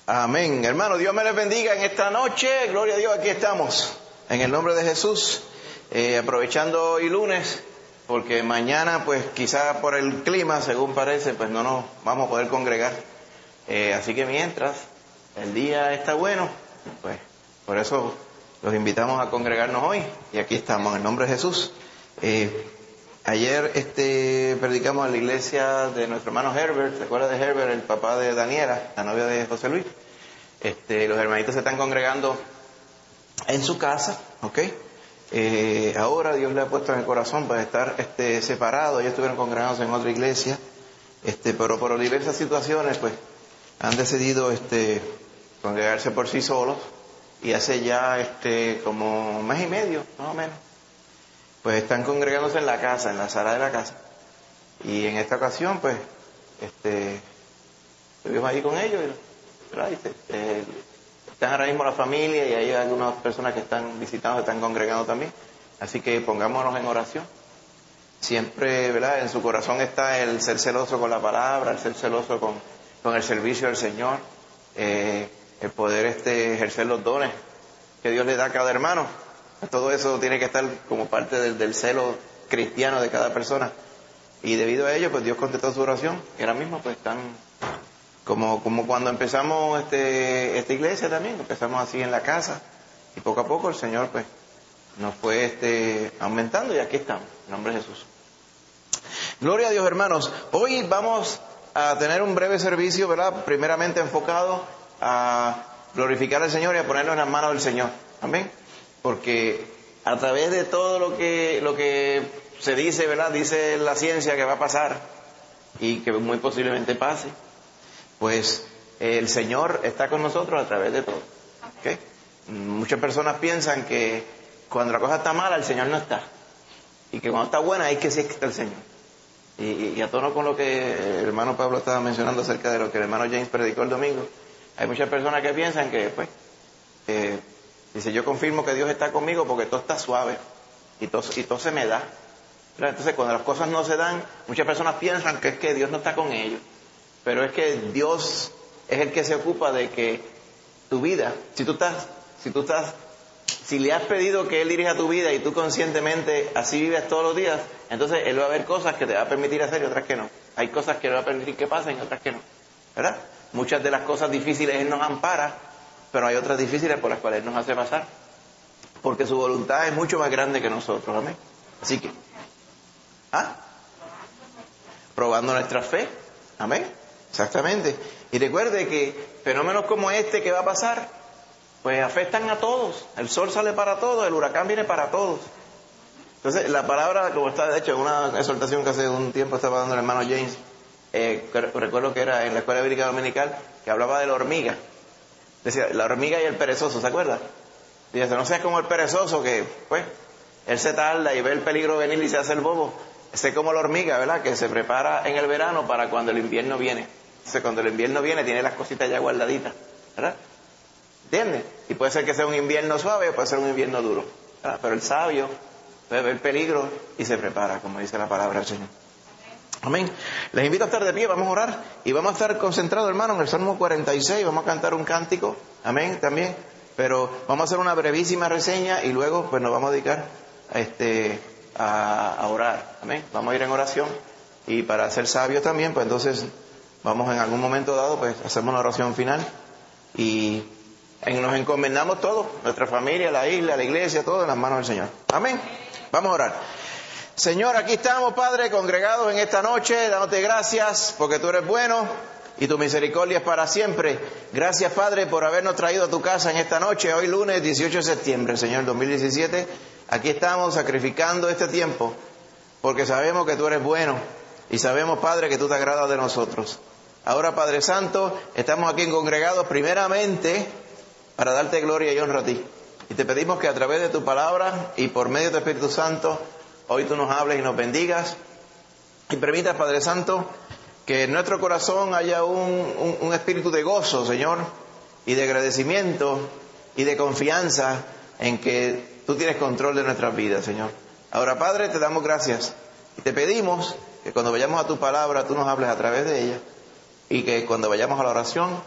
Amén. Hermano, Dios me les bendiga en esta noche. Gloria a Dios, aquí estamos. En el nombre de Jesús. Aprovechando hoy lunes, porque mañana, pues quizá por el clima, según parece, pues no nos vamos a poder congregar. Así que mientras el día está bueno, pues por eso los invitamos a congregarnos hoy. Y aquí estamos, en el nombre de Jesús. Ayer predicamos en la iglesia de nuestro hermano Herbert. ¿Se acuerda de Herbert, el papá de Daniela, la novia de José Luis? Los hermanitos se están congregando en su casa, ¿ok? Ahora Dios le ha puesto en el corazón para estar separados. Ellos estuvieron congregándose en otra iglesia, pero por diversas situaciones, pues, han decidido congregarse por sí solos. Y hace ya como un mes y medio, más o menos, pues están congregándose en la casa, en la sala de la casa. Y en esta ocasión, pues, estuvimos ahí con ellos. Están ahora mismo la familia y hay algunas personas que están visitando, están congregando también. Así que pongámonos en oración. Siempre, ¿verdad? En su corazón está el ser celoso con la palabra, el ser celoso con el servicio del Señor, el poder ejercer los dones que Dios le da a cada hermano. Todo eso tiene que estar como parte del celo cristiano de cada persona. Y debido a ello, pues Dios contestó su oración. Y ahora mismo, pues están como cuando empezamos esta iglesia también. Empezamos así en la casa. Y poco a poco el Señor, pues, nos fue aumentando. Y aquí estamos, en nombre de Jesús. Gloria a Dios, hermanos. Hoy vamos a tener un breve servicio, ¿verdad? Primeramente enfocado a glorificar al Señor y a ponernos en las manos del Señor. Amén. Porque a través de todo lo que se dice, ¿verdad? Dice la ciencia que va a pasar y que muy posiblemente pase, pues el Señor está con nosotros a través de todo. ¿Okay? Muchas personas piensan que cuando la cosa está mala el Señor no está, y que cuando está buena ahí que sí está el Señor. Y a tono con lo que el hermano Pablo estaba mencionando acerca de lo que el hermano James predicó el domingo, hay muchas personas que piensan que, pues, dice, yo confirmo que Dios está conmigo porque todo está suave y todo se me da. Entonces, cuando las cosas no se dan, muchas personas piensan que es que Dios no está con ellos. Pero es que Dios es el que se ocupa de que tu vida, si le has pedido que Él dirija tu vida y tú conscientemente así vives todos los días, entonces Él va a ver cosas que te va a permitir hacer y otras que no. Hay cosas que Él va a permitir que pasen y otras que no. ¿Verdad? Muchas de las cosas difíciles Él nos ampara, pero hay otras difíciles por las cuales Él nos hace pasar. Porque su voluntad es mucho más grande que nosotros. Amén. Así que, probando nuestra fe. Amén. Exactamente. Y recuerde que fenómenos como este que va a pasar, pues afectan a todos. El sol sale para todos, el huracán viene para todos. Entonces, la palabra, como está, de hecho, en una exhortación que hace un tiempo estaba dando el hermano James, recuerdo que era en la Escuela Bíblica Dominical, que hablaba de la hormiga. Decía, la hormiga y el perezoso, ¿se acuerda? Dice, no seas como el perezoso que, pues, él se tarda y ve el peligro venir y se hace el bobo. Sé como la hormiga, ¿verdad? Que se prepara en el verano para cuando el invierno viene. Entonces, cuando el invierno viene, tiene las cositas ya guardaditas, ¿verdad? ¿Entiendes? Y puede ser que sea un invierno suave o puede ser un invierno duro, ¿verdad? Pero el sabio ve el peligro y se prepara, como dice la palabra del Señor. Amén. Les invito a estar de pie, vamos a orar y vamos a estar concentrados, hermano, en el Salmo 46, vamos a cantar un cántico, amén, también, pero vamos a hacer una brevísima reseña y luego pues nos vamos a dedicar a orar, amén. Vamos a ir en oración y para ser sabios también, pues entonces vamos en algún momento dado, pues hacemos una oración final y nos encomendamos todo, nuestra familia, la isla, la iglesia, todo en las manos del Señor, amén. Vamos a orar. Señor, aquí estamos, Padre, congregados en esta noche, dándote gracias porque tú eres bueno y tu misericordia es para siempre. Gracias, Padre, por habernos traído a tu casa en esta noche, hoy lunes 18 de septiembre, Señor, 2017. Aquí estamos sacrificando este tiempo porque sabemos que tú eres bueno y sabemos, Padre, que tú te agradas de nosotros. Ahora, Padre Santo, estamos aquí congregados primeramente para darte gloria y honra a ti. Y te pedimos que a través de tu palabra y por medio de tu Espíritu Santo, hoy tú nos hables y nos bendigas y permitas, Padre Santo, que en nuestro corazón haya un espíritu de gozo, Señor, y de agradecimiento y de confianza en que tú tienes control de nuestras vidas, Señor. Ahora, Padre, te damos gracias y te pedimos que cuando vayamos a tu palabra tú nos hables a través de ella y que cuando vayamos a la oración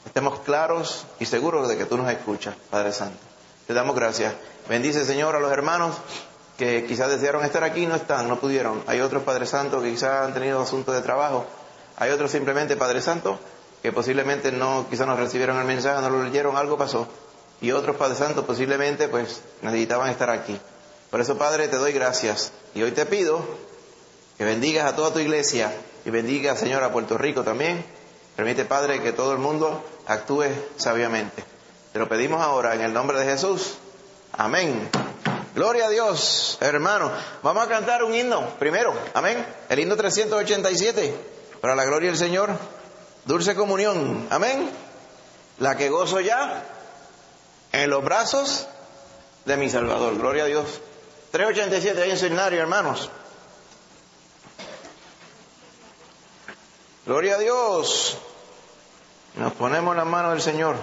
estemos claros y seguros de que tú nos escuchas, Padre Santo. Te damos gracias. Bendice, Señor, a los hermanos que quizás desearon estar aquí y no están, no pudieron. Hay otros, Padre Santo, que quizás han tenido asuntos de trabajo. Hay otros simplemente, Padre Santo, que posiblemente quizás no recibieron el mensaje, no lo leyeron, algo pasó. Y otros, Padre Santo, posiblemente pues necesitaban estar aquí. Por eso, Padre, te doy gracias. Y hoy te pido que bendigas a toda tu iglesia y bendiga, Señor, a Puerto Rico también. Permite, Padre, que todo el mundo actúe sabiamente. Te lo pedimos ahora en el nombre de Jesús. Amén. Gloria a Dios, hermano. Vamos a cantar un himno primero. Amén. El himno 387. Para la gloria del Señor. Dulce comunión. Amén. La que gozo ya en los brazos de mi Salvador. Gloria a Dios. 387 ahí en seminario, hermanos. Gloria a Dios. Nos ponemos en las manos del Señor.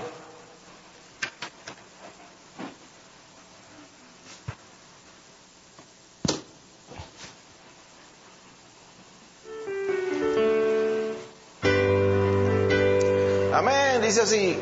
Amén, dice así.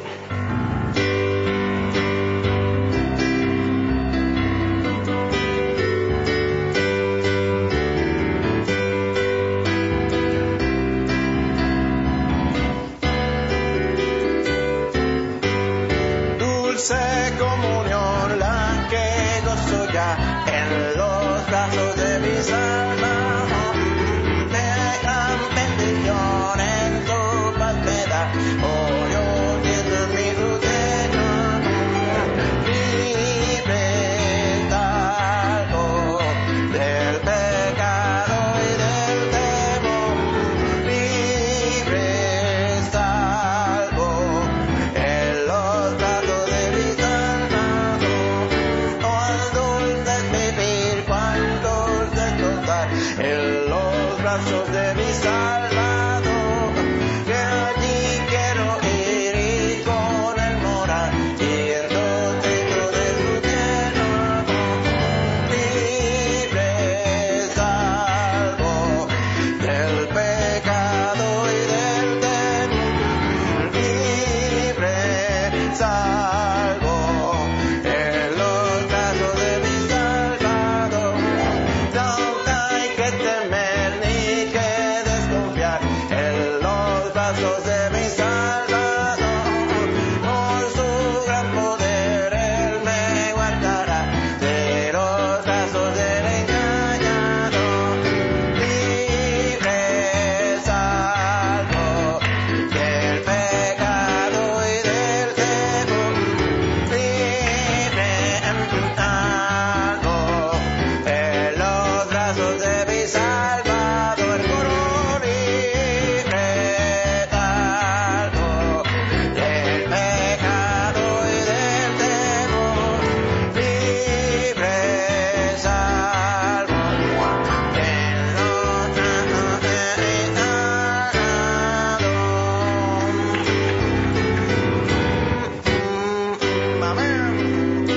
Dulce comunión, la que gozo ya en los brazos de mis almas. De gran bendición en tu paz me da. Oh, yo entiendo mi rutina. Libre salvo del pecado y del temor. Libre salvo en los brazos de mis almas. Oh, dulce es vivir, cuán dulce es gozar en los brazos de mi Salvador, que allí quiero ir y con él morar, yendo dentro de su tierra. Libre salvo del pecado y del temor. Libre salvo en los brazos de mi Salvador. No hay que temer ni que desconfiar en los brazos de mi Salvador. Por su gran poder él me guardará de los brazos del engañador. Libre salvo del pecado y del temor. Libre salvo en los brazos de mi Salvador. Coro libre salvo del pecado y del temor. Libre salvo en los brazos de mi Salvador. Amén.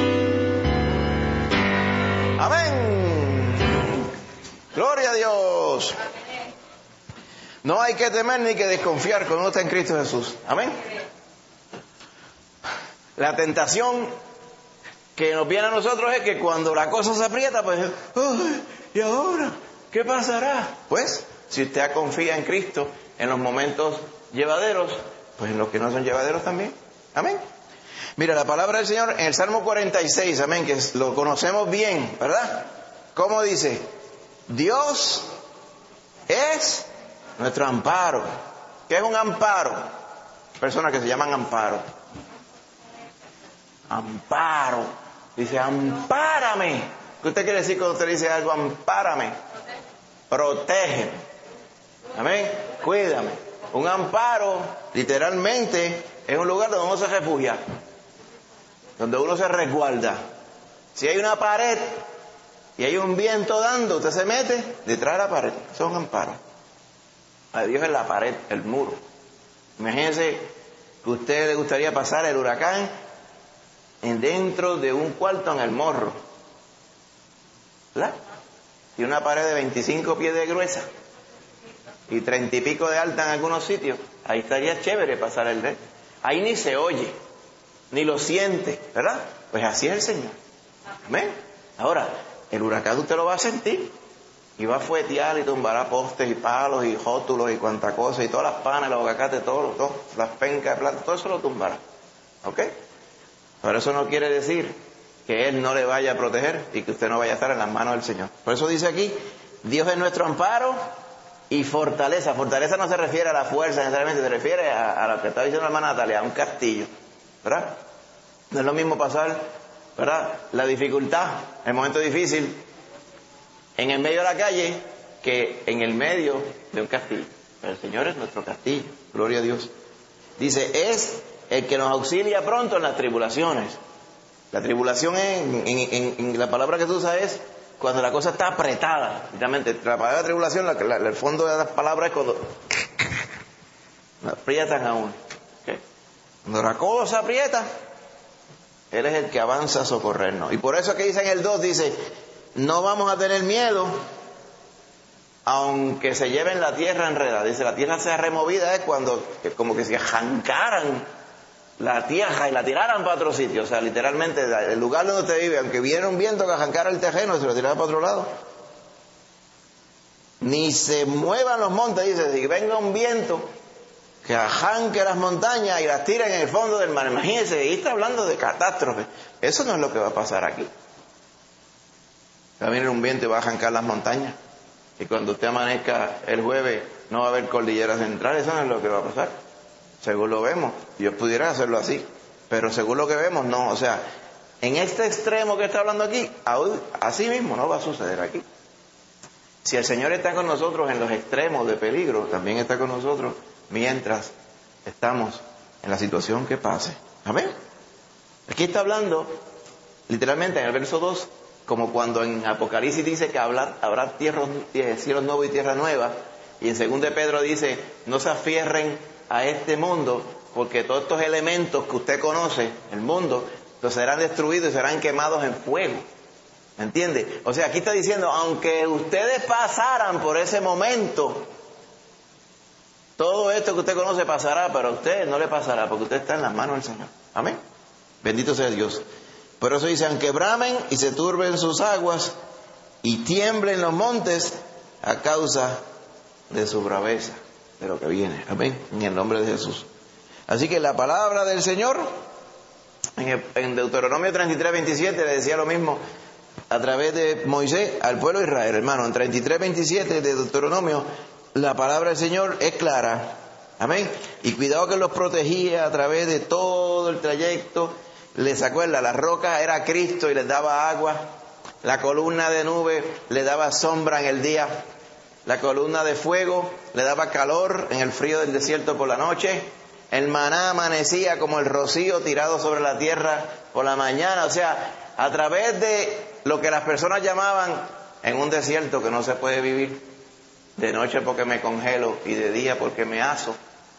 Amén. Gloria a Dios. No hay que temer ni que desconfiar cuando uno está en Cristo Jesús. Amén. La tentación que nos viene a nosotros es que cuando la cosa se aprieta, pues, ¡ay! ¿Y ahora qué pasará? Pues, si usted confía en Cristo en los momentos llevaderos, pues en los que no son llevaderos también. Amén. Mira, la palabra del Señor en el Salmo 46, amén, que lo conocemos bien, ¿verdad? ¿Cómo dice? Dios es nuestro amparo. ¿Qué es un amparo? Personas que se llaman amparo. Amparo. Dice, ampárame. ¿Qué usted quiere decir cuando usted dice algo? Ampárame. Protégeme. Amén. Cuídame. Un amparo, literalmente, es un lugar donde uno se refugia, donde uno se resguarda. Si hay una pared y hay un viento dando, usted se mete detrás de la pared. Eso es un amparo. A Dios es la pared, el muro. Imagínense que a usted le gustaría pasar el huracán dentro de un cuarto en el morro, ¿verdad? Y una pared de 25 pies de gruesa y 30 y pico de alta en algunos sitios. Ahí estaría chévere pasar el día. Ahí ni se oye, ni lo siente, ¿verdad? Pues así es el Señor. Amén. Ahora, el huracán usted lo va a sentir. Y va a fuetear y tumbará postes y palos y rótulos y cuanta cosa. Y todas las panas, los aguacates, todo, las pencas de plata, todo eso lo tumbará. ¿Ok? Pero eso no quiere decir que Él no le vaya a proteger y que usted no vaya a estar en las manos del Señor. Por eso dice aquí, Dios es nuestro amparo y fortaleza. Fortaleza no se refiere a la fuerza necesariamente, se refiere a lo que está diciendo la hermana Natalia, a un castillo. ¿Verdad? No es lo mismo pasar, ¿verdad?, la dificultad, el momento difícil, en el medio de la calle, que en el medio de un castillo. Pero el Señor es nuestro castillo. Gloria a Dios. Dice, es el que nos auxilia pronto en las tribulaciones. La tribulación en la palabra que se usa es cuando la cosa está apretada. Literalmente, la palabra tribulación, el fondo de las palabras es cuando aprietan a uno. ¿Okay? Cuando la cosa aprieta, Él es el que avanza a socorrernos. Y por eso que dice en el 2, dice, no vamos a tener miedo, aunque se lleven la tierra enredada. Dice, la tierra sea removida, es cuando, como que se arrancaran la tierra y la tiraran para otro sitio. O sea, literalmente, el lugar donde usted vive, aunque viera un viento que arrancara el terreno, se lo tirara para otro lado. Ni se muevan los montes, dice, si venga un viento que arranque las montañas y las tire en el fondo del mar. Imagínense, y está hablando de catástrofe. Eso no es lo que va a pasar aquí. Va a venir un viento y va a arrancar las montañas. Y cuando usted amanezca el jueves, no va a haber cordilleras centrales. Eso no es lo que va a pasar. Según lo vemos. Dios pudiera hacerlo así. Pero según lo que vemos, no. O sea, en este extremo que está hablando aquí, así mismo no va a suceder aquí. Si el Señor está con nosotros en los extremos de peligro, también está con nosotros mientras estamos en la situación que pase. Amén. Aquí está hablando, literalmente en el verso 2, como cuando en Apocalipsis dice que habrá cielos nuevos y tierra nueva, y en 2 de Pedro dice, no se afierren a este mundo, porque todos estos elementos que usted conoce, el mundo, los serán destruidos y serán quemados en fuego. ¿Me entiende? O sea, aquí está diciendo, aunque ustedes pasaran por ese momento, todo esto que usted conoce pasará, pero a usted no le pasará, porque usted está en las manos del Señor. Amén. Bendito sea Dios. Por eso dice, aunque bramen y se turben sus aguas y tiemblen los montes a causa de su braveza, de lo que viene. Amén. En el nombre de Jesús. Así que la palabra del Señor, en Deuteronomio 33, 27, le decía lo mismo a través de Moisés al pueblo de Israel. Hermano, en 33, 27 de Deuteronomio, la palabra del Señor es clara. Amén. Y cuidado que los protegía a través de todo el trayecto. Les acuerda, la roca era Cristo y les daba agua. La columna de nube le daba sombra en el día. La columna de fuego le daba calor en el frío del desierto por la noche. El maná amanecía como el rocío tirado sobre la tierra por la mañana. O sea, a través de lo que las personas llamaban en un desierto que no se puede vivir, de noche porque me congelo y de día porque me aso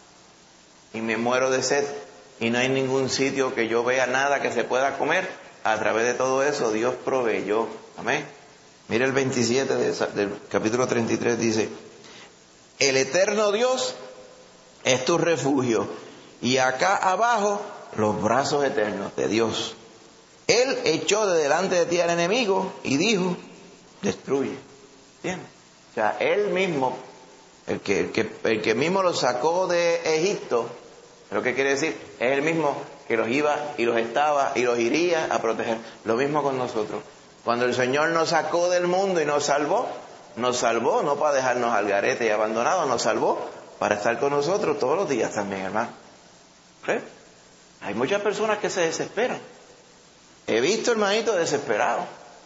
y me muero de sed y no hay ningún sitio que yo vea nada que se pueda comer, a través de todo eso Dios proveyó. Amén. Mira el 27 del capítulo 33, dice, el eterno Dios es tu refugio y acá abajo los brazos eternos de Dios. Él echó de delante de ti al enemigo y dijo, destruye. ¿Entiendes? O sea, Él mismo, el que mismo los sacó de Egipto, ¿lo que quiere decir? Es el mismo que los iba y los estaba y los iría a proteger. Lo mismo con nosotros. Cuando el Señor nos sacó del mundo y nos salvó no para dejarnos al garete y abandonados, nos salvó para estar con nosotros todos los días también, hermano. ¿Sí? Hay muchas personas que se desesperan. He visto hermanitos desesperados.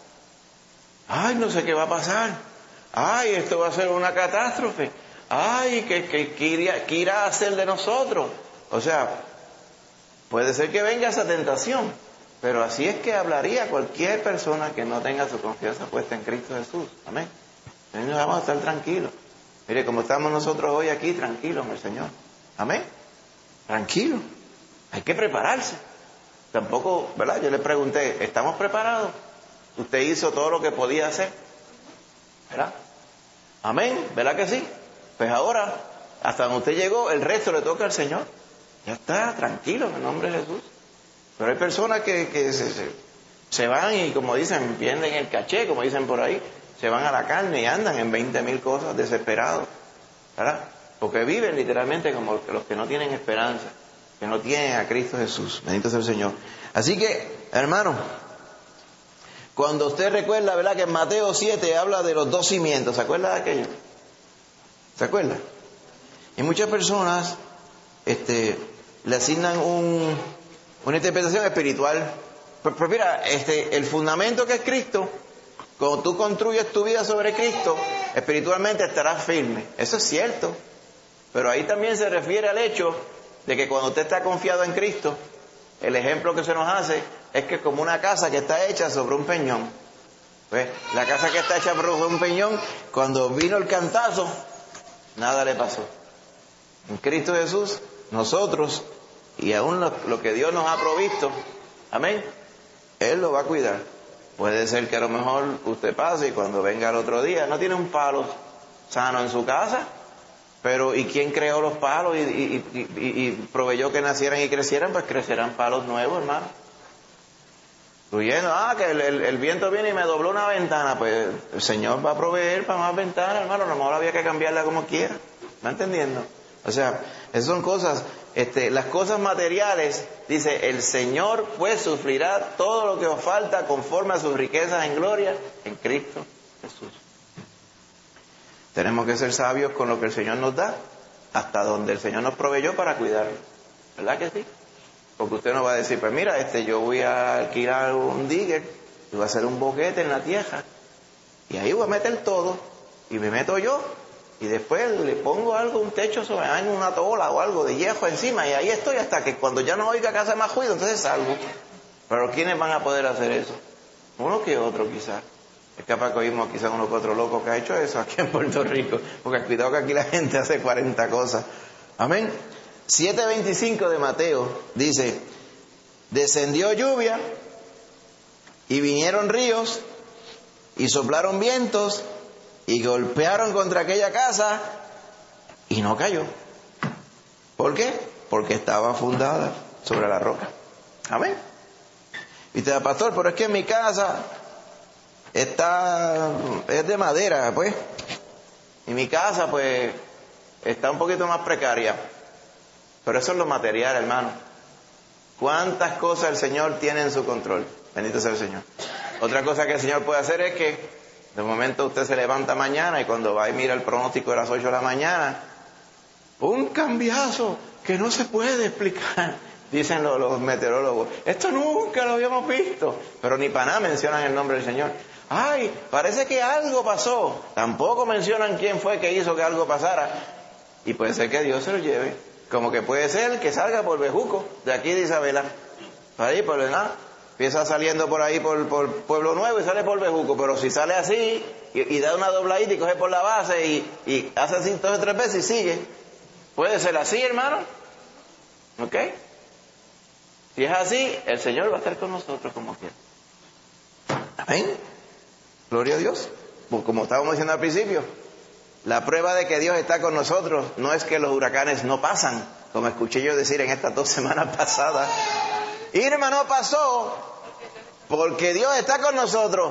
Ay, no sé qué va a pasar. Ay, esto va a ser una catástrofe. Ay, ¿qué irá a hacer de nosotros? O sea, puede ser que venga esa tentación, pero así es que hablaría cualquier persona que no tenga su confianza puesta en Cristo Jesús. Amén. Entonces vamos a estar tranquilos. Mire, como estamos nosotros hoy aquí, tranquilos en el Señor. Amén. Tranquilos. Hay que prepararse. Tampoco, ¿verdad? Yo le pregunté, ¿estamos preparados? Usted hizo todo lo que podía hacer, ¿verdad? Amén, ¿verdad que sí? Pues ahora, hasta donde usted llegó, el resto le toca al Señor. Ya está, tranquilo, en el nombre de Jesús. Pero hay personas que se van y, como dicen, pierden el caché, como dicen por ahí, se van a la carne y andan en 20,000 cosas desesperados, ¿verdad? Porque viven literalmente como los que no tienen esperanza, que no tienen a Cristo Jesús. Bendito sea el Señor. Así que, hermano, cuando usted recuerda, ¿verdad?, que en Mateo 7 habla de los 2 cimientos, ¿se acuerda de aquello? ¿Se acuerda? Y muchas personas le asignan una interpretación espiritual. Pero mira, el fundamento que es Cristo, cuando tú construyes tu vida sobre Cristo, espiritualmente estarás firme. Eso es cierto. Pero ahí también se refiere al hecho de que cuando usted está confiado en Cristo, el ejemplo que se nos hace es que como una casa que está hecha sobre un peñón. Pues, la casa que está hecha sobre un peñón, cuando vino el cantazo, nada le pasó. En Cristo Jesús, nosotros, y aún lo que Dios nos ha provisto, amén, Él lo va a cuidar. Puede ser que a lo mejor usted pase y cuando venga el otro día no tiene un palo sano en su casa, pero ¿y quién creó los palos y proveyó que nacieran y crecieran? Pues crecerán palos nuevos, hermano. Fluyendo, que el viento viene y me dobló una ventana, pues el Señor va a proveer para más ventanas, hermano. A lo mejor había que cambiarla como quiera. ¿Me entendiendo? O sea, esas son cosas, las cosas materiales, dice, el Señor pues sufrirá todo lo que os falta conforme a sus riquezas en gloria en Cristo Jesús. Tenemos que ser sabios con lo que el Señor nos da, hasta donde el Señor nos proveyó para cuidarlo. ¿Verdad que sí? Porque usted no va a decir, pues mira, yo voy a alquilar un digger y voy a hacer un boquete en la tierra y ahí voy a meter todo y me meto yo y después le pongo algo, un techo sobre una tola o algo de hierro encima y ahí estoy hasta que cuando ya no oiga que hace más ruido, entonces salgo. Pero ¿quiénes van a poder hacer eso? Uno que otro quizás. Es capaz que oímos quizás uno que otro loco que ha hecho eso aquí en Puerto Rico, porque cuidado que aquí la gente hace 40 cosas. Amén. 7:25 de Mateo dice, descendió lluvia y vinieron ríos y soplaron vientos y golpearon contra aquella casa y no cayó. ¿Por qué? Porque estaba fundada sobre la roca. Amén. Y usted, pastor, pero es que en mi casa es de madera, pues. Y mi casa, pues, está un poquito más precaria. Pero eso es lo material, hermano. ¿Cuántas cosas el Señor tiene en su control? Bendito sea el Señor. Otra cosa que el Señor puede hacer es que de momento usted se levanta mañana y cuando va y mira el pronóstico de las 8 de la mañana, un cambiazo que no se puede explicar, dicen los meteorólogos. Esto nunca lo habíamos visto. Pero ni para nada mencionan el nombre del Señor. Ay, parece que algo pasó. Tampoco mencionan quién fue que hizo que algo pasara. Y puede ser que Dios se lo lleve. Como que puede ser que salga por Bejuco, de aquí de Isabela. Para ahí, por nada. Empieza saliendo por ahí, por Pueblo Nuevo y sale por Bejuco. Pero si sale así y da una dobladita y coge por la base y hace así 2 o 3 veces y sigue. Puede ser así, hermano. ¿Ok? Si es así, el Señor va a estar con nosotros como quiera. Amén. Gloria a Dios. Pues como estábamos diciendo al principio, la prueba de que Dios está con nosotros no es que los huracanes no pasan, como escuché yo decir en estas 2 semanas pasadas. Irma no pasó porque Dios está con nosotros.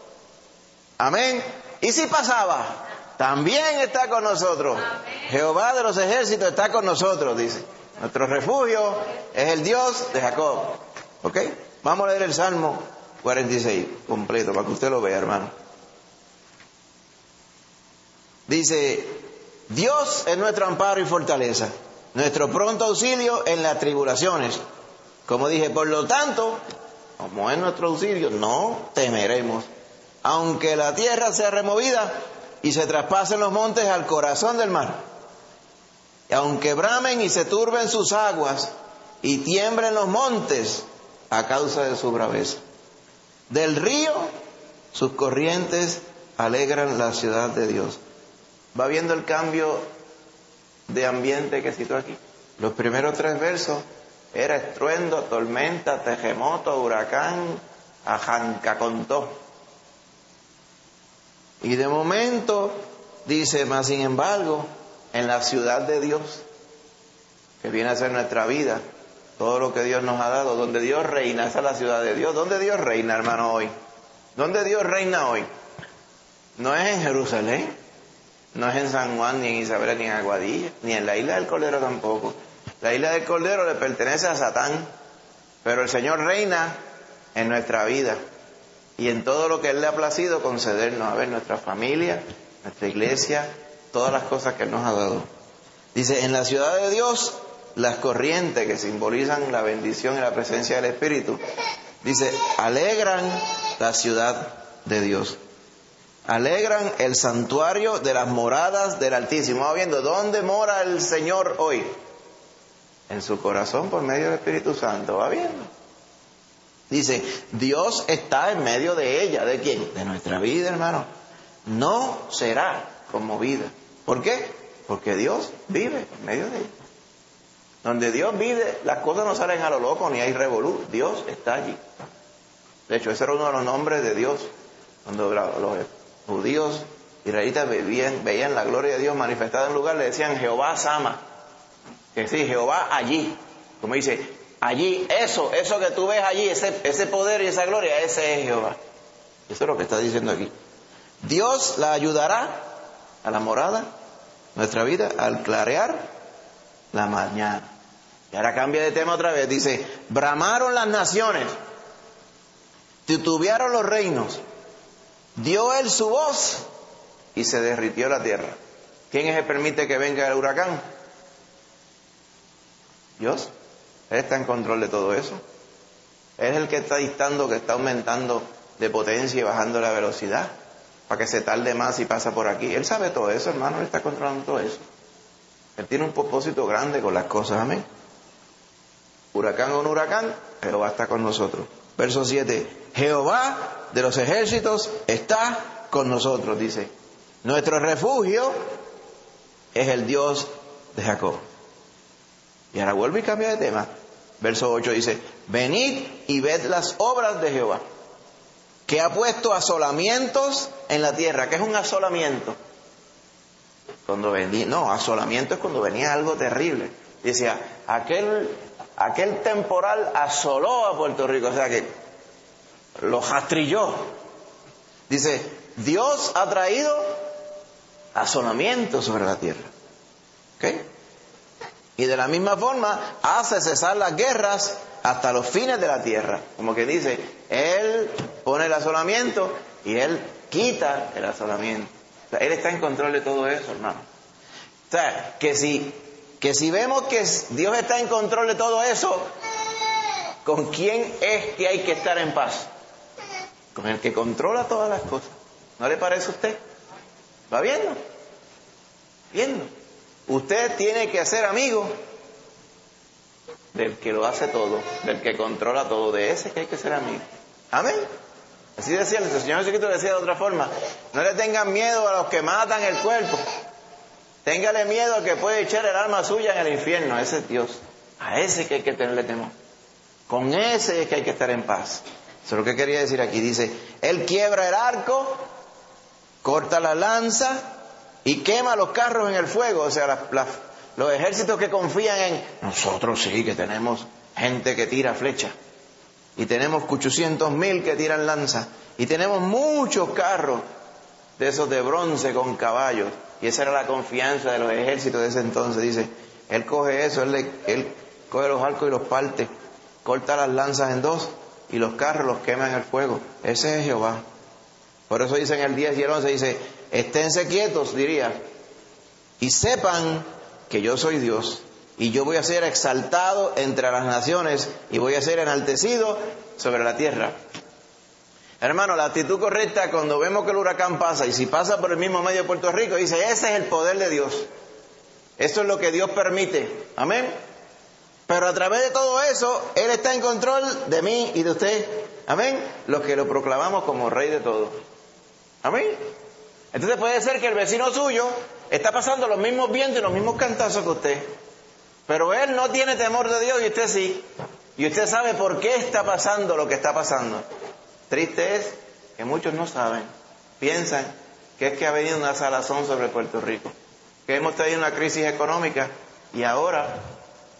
Amén. ¿Y si pasaba? También está con nosotros. Jehová de los ejércitos está con nosotros, dice. Nuestro refugio es el Dios de Jacob. ¿Ok? Vamos a leer el Salmo 46 completo para que usted lo vea, hermano. Dice, Dios es nuestro amparo y fortaleza, nuestro pronto auxilio en las tribulaciones. Como dije, por lo tanto, como es nuestro auxilio, no temeremos. Aunque la tierra sea removida y se traspasen los montes al corazón del mar. Y aunque bramen y se turben sus aguas y tiemblen los montes a causa de su braveza. Del río, sus corrientes alegran la ciudad de Dios. ¿Va viendo el cambio de ambiente que citó aquí? Los primeros 3 versos era estruendo, tormenta, terremoto, huracán, ajancacontó. Y de momento dice, mas sin embargo, en la ciudad de Dios, que viene a ser nuestra vida, todo lo que Dios nos ha dado, donde Dios reina. Esa es la ciudad de Dios. ¿Dónde Dios reina, hermano, hoy? ¿Dónde Dios reina hoy? No es en Jerusalén, no es en San Juan, ni en Isabela, ni en Aguadilla, ni en la isla del Cordero tampoco. La isla del Cordero le pertenece a Satán, pero el Señor reina en nuestra vida y en todo lo que Él le ha placido concedernos, a ver, nuestra familia, nuestra iglesia, todas las cosas que Él nos ha dado. Dice, en la ciudad de Dios, las corrientes que simbolizan la bendición y la presencia del Espíritu, dice, alegran la ciudad de Dios. Alegran el santuario de las moradas del Altísimo. Vamos viendo, ¿dónde mora el Señor hoy? En su corazón por medio del Espíritu Santo. ¿Va viendo? Dice, Dios está en medio de ella. ¿De quién? De nuestra vida, hermano. No será conmovida. ¿Por qué? Porque Dios vive en medio de ella. Donde Dios vive, las cosas no salen a lo loco ni hay revolú. Dios está allí. De hecho, ese era uno de los nombres de Dios. Cuando los judíos israelitas veían la gloria de Dios manifestada en un lugar, le decían Jehová Sama. Que sí, Jehová allí. Como dice, allí, eso que tú ves allí, ese poder y esa gloria, ese es Jehová. Eso es lo que está diciendo aquí. Dios la ayudará a la morada, nuestra vida, al clarear la mañana. Y ahora cambia de tema otra vez. Dice, bramaron las naciones, titubearon los reinos, dio Él su voz y se derritió la tierra. ¿Quién es el que permite que venga el huracán? Dios. Él está en control de todo eso. Él es el que está dictando, que está aumentando de potencia y bajando la velocidad para que se tarde más y pasa por aquí. Él sabe todo eso, hermano. Él está controlando todo eso. Él tiene un propósito grande con las cosas. Amén. Huracán o no huracán, Jehová está con nosotros. Verso 7. Jehová de los ejércitos está con nosotros, dice. Nuestro refugio es el Dios de Jacob. Y ahora vuelve y cambia de tema. Verso 8 dice, venid y ved las obras de Jehová, que ha puesto asolamientos en la tierra. ¿Qué es un asolamiento? Asolamiento es cuando venía algo terrible. Decía, aquel temporal asoló a Puerto Rico, o sea que lo rastrilló. Dice, Dios ha traído asolamiento sobre la tierra. ¿Ok? Y de la misma forma hace cesar las guerras hasta los fines de la tierra. Como que dice, Él pone el asolamiento y Él quita el asolamiento. O sea, Él está en control de todo eso, hermano. O sea, que si vemos que Dios está en control de todo eso, ¿con quién es que hay que estar en paz? Con el que controla todas las cosas. ¿No le parece a usted? ¿Va viendo? Viendo. Usted tiene que ser amigo del que lo hace todo, del que controla todo, de ese que hay que ser amigo. Amén. Así decía el Señor Jesucristo, decía de otra forma, no le tengan miedo a los que matan el cuerpo, téngale miedo al que puede echar el alma suya en el infierno. Ese es Dios, a ese que hay que tenerle temor, con ese es que hay que estar en paz. Eso es lo que quería decir aquí. Dice, Él quiebra el arco, corta la lanza y quema los carros en el fuego. O sea, los ejércitos que confían en nosotros, sí, que tenemos gente que tira flecha, y tenemos 800,000 que tiran lanza, y tenemos muchos carros de esos de bronce con caballos, y esa era la confianza de los ejércitos de ese entonces. Dice, Él coge eso, Él coge los arcos y los parte, corta las lanzas en dos y los carros los quema en el fuego. Ese es Jehová. Por eso dice en el 10 y el 11, dice, esténse quietos, diría, y sepan que yo soy Dios, y yo voy a ser exaltado entre las naciones, y voy a ser enaltecido sobre la tierra. Hermano, la actitud correcta cuando vemos que el huracán pasa, y si pasa por el mismo medio de Puerto Rico, dice, ese es el poder de Dios. Eso es lo que Dios permite. Amén. Pero a través de todo eso, Él está en control de mí y de usted. Amén. Los que lo proclamamos como Rey de todo. Amén. Entonces puede ser que el vecino suyo está pasando los mismos vientos y los mismos cantazos que usted, pero él no tiene temor de Dios y usted sí, y usted sabe por qué está pasando lo que está pasando. Triste es que muchos no saben, piensan que es que ha venido una salazón sobre Puerto Rico, que hemos tenido una crisis económica y ahora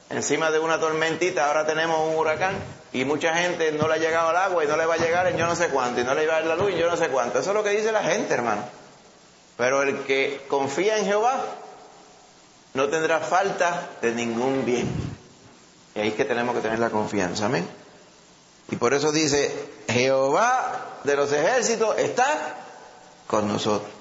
encima de una tormentita, ahora tenemos un huracán y mucha gente no le ha llegado el agua y no le va a llegar en yo no sé cuánto y no le va a dar la luz en yo no sé cuánto. Eso es lo que dice la gente, hermano. Pero el que confía en Jehová no tendrá falta de ningún bien. Y ahí es que tenemos que tener la confianza, amén. Y por eso dice, Jehová de los ejércitos está con nosotros.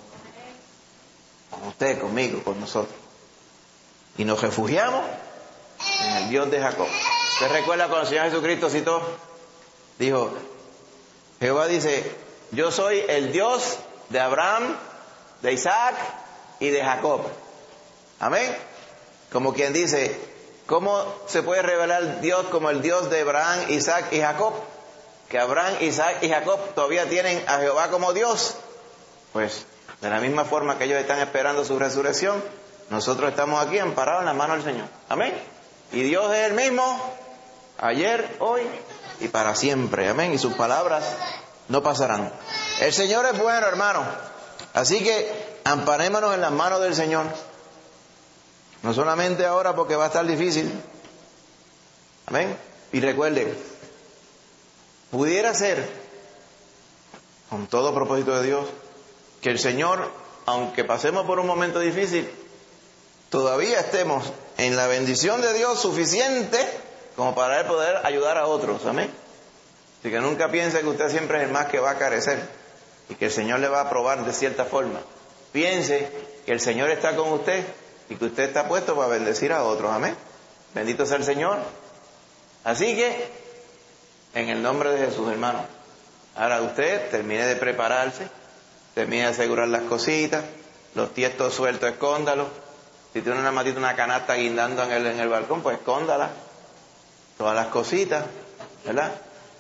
Con usted, conmigo, con nosotros. Y nos refugiamos en el Dios de Jacob. ¿Usted recuerda cuando el Señor Jesucristo citó? Dijo, Jehová dice, yo soy el Dios de Abraham, de Isaac y de Jacob. Amén. Como quien dice, ¿cómo se puede revelar Dios como el Dios de Abraham, Isaac y Jacob? Que Abraham, Isaac y Jacob todavía tienen a Jehová como Dios. Pues de la misma forma que ellos están esperando su resurrección, nosotros estamos aquí amparados en la mano del Señor. Amén. Y Dios es el mismo ayer, hoy y para siempre. Amén. Y sus palabras no pasarán. El Señor es bueno, hermano. Así que amparémonos en las manos del Señor. No solamente ahora porque va a estar difícil. Amén. Y recuerde, pudiera ser, con todo propósito de Dios, que el Señor, aunque pasemos por un momento difícil, todavía estemos en la bendición de Dios suficiente como para Él poder ayudar a otros. Amén. Así que nunca piense que usted siempre es el más que va a carecer y que el Señor le va a probar de cierta forma. Piense que el Señor está con usted y que usted está puesto para bendecir a otros. Amén. Bendito sea el Señor. Así que, en el nombre de Jesús, hermano, ahora usted termine de prepararse, termine de asegurar las cositas, los tiestos sueltos, escóndalos. Si tiene una matita, una canasta guindando en el balcón, pues escóndala. Todas las cositas, ¿verdad?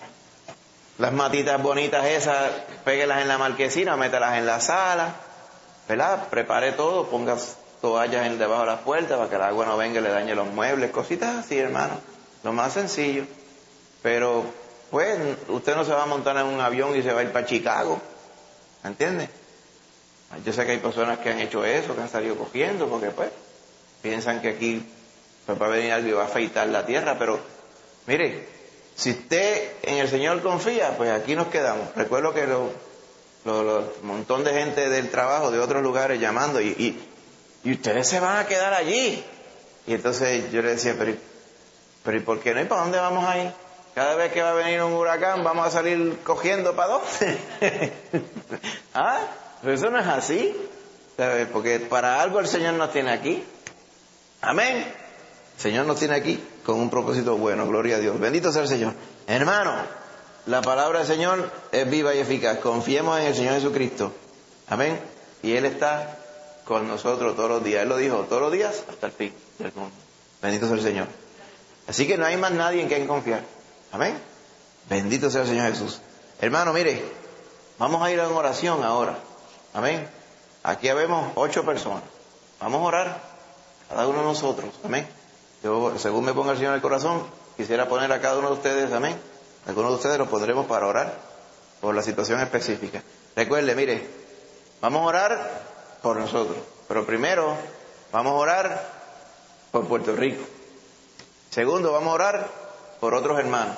Las matitas bonitas esas, péguelas en la marquesina, mételas en la sala, ¿verdad? Prepare todo, ponga toallas debajo de las puertas para que el agua no venga y le dañe los muebles, cositas así, hermano. Lo más sencillo. Pero, pues, usted no se va a montar en un avión y se va a ir para Chicago. ¿Entiende? Yo sé que hay personas que han hecho eso, que han salido cogiendo, porque pues piensan que aquí pues, va a venir alguien y va a afeitar la tierra, pero mire, si usted en el Señor confía, pues aquí nos quedamos. Recuerdo que un montón de gente del trabajo, de otros lugares llamando, y ustedes se van a quedar allí. Y entonces yo le decía, pero ¿y por qué no? ¿Y para dónde vamos a ir? Cada vez que va a venir un huracán, ¿vamos a salir cogiendo para dónde? ¿Ah? Pero eso no es así, ¿sabes? Porque para algo el Señor nos tiene aquí. Amén. El Señor nos tiene aquí con un propósito bueno, gloria a Dios. Bendito sea el Señor. Hermano, la palabra del Señor es viva y eficaz. Confiemos en el Señor Jesucristo. Amén. Y Él está con nosotros todos los días. Él lo dijo, todos los días hasta el fin del mundo. Bendito sea el Señor. Así que no hay más nadie en quien confiar. Amén. Bendito sea el Señor Jesús. Hermano, mire, vamos a ir a una oración ahora. Amén. Aquí habemos 8 personas. Vamos a orar, cada uno de nosotros. Amén. Yo, según me ponga el Señor en el corazón, quisiera poner a cada uno de ustedes, amén. Algunos de ustedes los pondremos para orar por la situación específica. Recuerde, mire, vamos a orar por nosotros. Pero primero, vamos a orar por Puerto Rico. Segundo, vamos a orar por otros hermanos.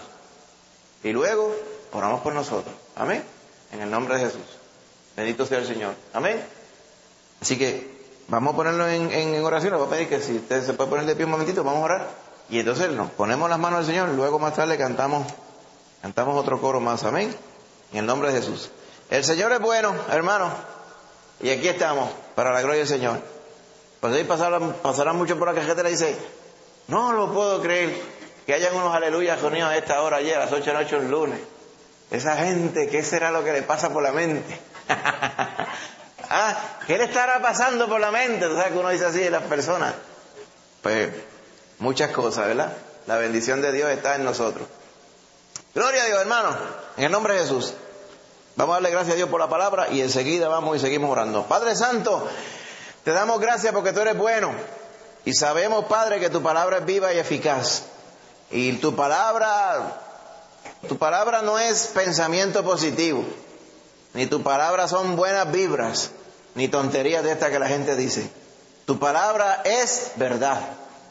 Y luego, oramos por nosotros. Amén. En el nombre de Jesús. Bendito sea el Señor. Amén. Así que vamos a ponerlo en oración. Le voy a pedir que si usted se puede poner de pie un momentito, vamos a orar. Y entonces nos ponemos las manos al Señor. Luego más tarde cantamos otro coro más. Amén. En el nombre de Jesús. El Señor es bueno, hermano. Y aquí estamos, para la gloria del Señor. Pues ahí pasarán mucho por la cajeta y le dice, no lo puedo creer que hayan unos aleluyas reunidos a esta hora ayer, a las 8 de la noche un lunes. Esa gente, ¿qué será lo que le pasa por la mente? ¿Qué le estará pasando por la mente? ¿Tú sabes que uno dice así de las personas? Pues muchas cosas, ¿verdad? La bendición de Dios está en nosotros. Gloria a Dios, hermano, en el nombre de Jesús. Vamos a darle gracias a Dios por la palabra y enseguida vamos y seguimos orando. Padre Santo, te damos gracias porque tú eres bueno y sabemos, Padre, que tu palabra es viva y eficaz. Y tu palabra no es pensamiento positivo, ni tu palabra son buenas vibras, ni tonterías de estas que la gente dice. Tu palabra es verdad.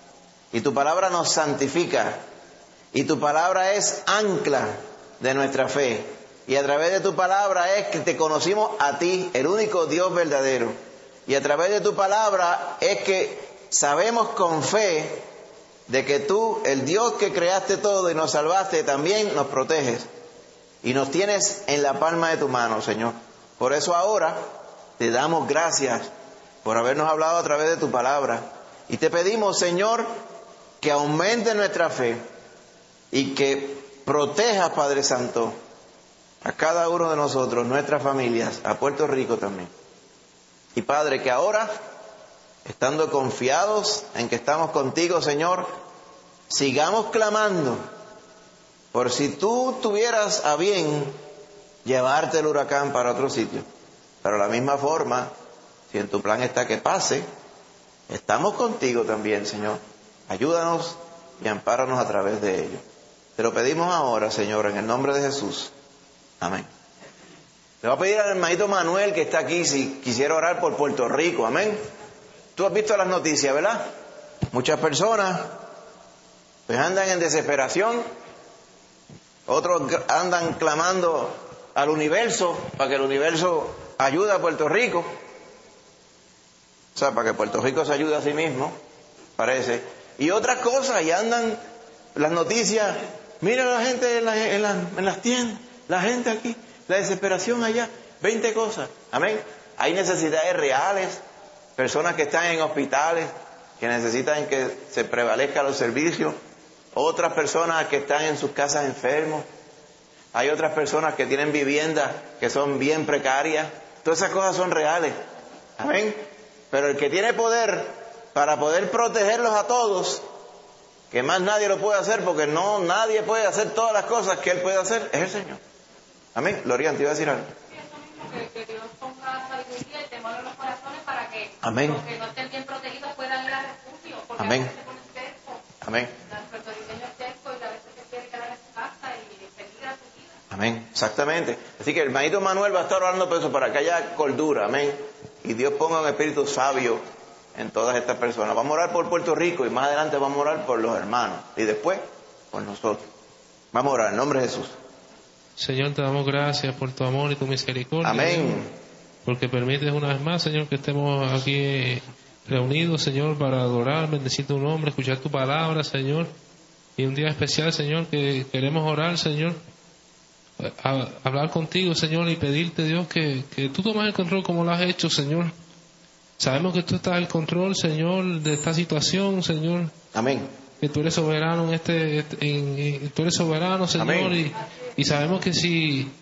Y tu palabra nos santifica. Y tu palabra es ancla de nuestra fe. Y a través de tu palabra es que te conocimos a ti, el único Dios verdadero. Y a través de tu palabra es que sabemos con fe de que tú, el Dios que creaste todo y nos salvaste, también nos proteges. Y nos tienes en la palma de tu mano, Señor. Por eso ahora te damos gracias por habernos hablado a través de tu palabra. Y te pedimos, Señor, que aumente nuestra fe y que protejas, Padre Santo, a cada uno de nosotros, nuestras familias, a Puerto Rico también. Y Padre, que ahora, estando confiados en que estamos contigo, Señor, sigamos clamando por si tú tuvieras a bien llevarte el huracán para otro sitio. Pero de la misma forma, si en tu plan está que pase, estamos contigo también, Señor. Ayúdanos y ampáranos a través de ello. Te lo pedimos ahora, Señor, en el nombre de Jesús. Amén. Le voy a pedir al hermanito Manuel que está aquí si quisiera orar por Puerto Rico. Amén. Tú has visto las noticias, ¿verdad? Muchas personas pues andan en desesperación. Otros andan clamando al universo para que el universo ayude a Puerto Rico. O sea, para que Puerto Rico se ayude a sí mismo, parece. Y otras cosas, y andan las noticias. Mira la gente en las tiendas, la gente aquí, la desesperación allá, 20 cosas. Amén. Hay necesidades reales, personas que están en hospitales, que necesitan que se prevalezcan los servicios. Otras personas que están en sus casas enfermos. Hay otras personas que tienen viviendas que son bien precarias. Todas esas cosas son reales. Amén. Pero el que tiene poder para poder protegerlos a todos, que más nadie lo puede hacer, porque nadie puede hacer todas las cosas que Él puede hacer, es el Señor. Amén. Lorian, te iba a decir algo. Sí, eso mismo, que Dios ponga sabiduría y temor en los corazones para que amén. Los que no estén bien protegidos puedan ir a refugio. Porque amén. A veces se ponen cerco. Amén. Los puertorriqueños cerco y a veces se quiere quedar en su casa y peligra su vida. Amén. Exactamente. Así que el hermanito Manuel va a estar orando por eso, para que haya cordura. Amén. Y Dios ponga un espíritu sabio en todas estas personas. Vamos a orar por Puerto Rico y más adelante vamos a orar por los hermanos. Y después por nosotros. Vamos a orar en nombre de Jesús. Señor, te damos gracias por tu amor y tu misericordia. Amén. Porque permites una vez más, Señor, que estemos aquí reunidos, Señor, para adorar, bendecir tu nombre, escuchar tu palabra, Señor. Y un día especial, Señor, que queremos orar, Señor, a hablar contigo, Señor, y pedirte, Dios, que tú tomes el control como lo has hecho, Señor. Sabemos que tú estás al control, Señor, de esta situación, Señor. Amén. Que tú eres soberano tú eres soberano, Señor, y sabemos que si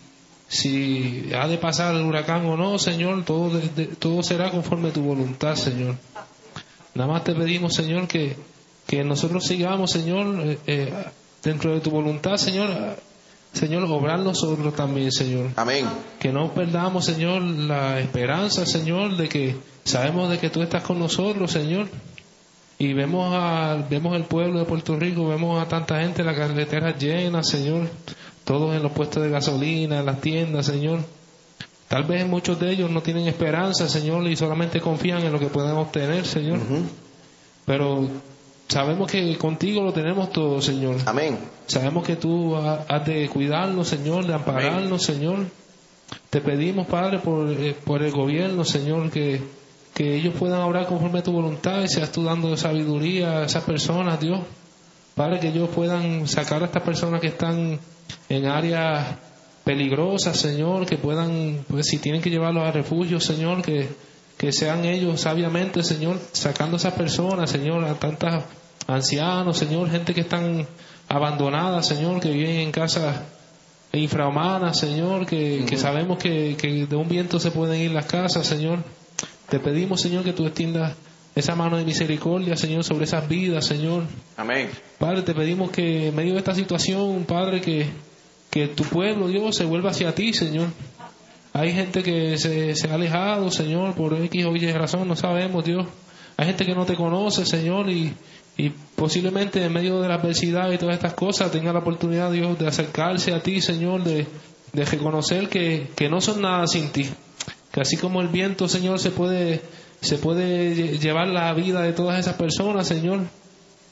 ha de pasar el huracán o no, Señor, todo será conforme a tu voluntad, Señor. Nada más te pedimos, Señor, que nosotros sigamos, Señor, dentro de tu voluntad, Señor, obrar nosotros también, Señor. Amén. Que no perdamos, Señor, la esperanza, Señor, de que sabemos de que tú estás con nosotros, Señor. Y vemos el pueblo de Puerto Rico, vemos a tanta gente en las carreteras llenas, Señor, todos en los puestos de gasolina, en las tiendas, Señor. Tal vez muchos de ellos no tienen esperanza, Señor, y solamente confían en lo que pueden obtener, Señor. Pero sabemos que contigo lo tenemos todo, Señor. Amén. Sabemos que tú has de cuidarnos, Señor, de ampararnos, Señor. Te pedimos, Padre, por el gobierno, Señor, que ellos puedan obrar conforme a tu voluntad y seas tú dando sabiduría a esas personas, Dios. Padre, que ellos puedan sacar a estas personas que están en áreas peligrosas, Señor, que puedan, pues si tienen que llevarlos a refugio, Señor, que sean ellos sabiamente, Señor, sacando a esas personas, Señor, a tantos ancianos, Señor, gente que están abandonadas, Señor, que viven en casas infrahumanas, Señor, que sabemos que de un viento se pueden ir las casas, Señor. Te pedimos, Señor, que tú extiendas esa mano de misericordia, Señor, sobre esas vidas, Señor. Amén. Padre, te pedimos que en medio de esta situación, Padre, que tu pueblo, Dios, se vuelva hacia ti, Señor. Hay gente que se ha alejado, Señor, por X o Y razón, no sabemos, Dios. Hay gente que no te conoce, Señor, y posiblemente en medio de la adversidad y todas estas cosas tenga la oportunidad, Dios, de acercarse a ti, Señor, de reconocer que no son nada sin ti. Que así como el viento, Señor, se puede llevar la vida de todas esas personas, Señor,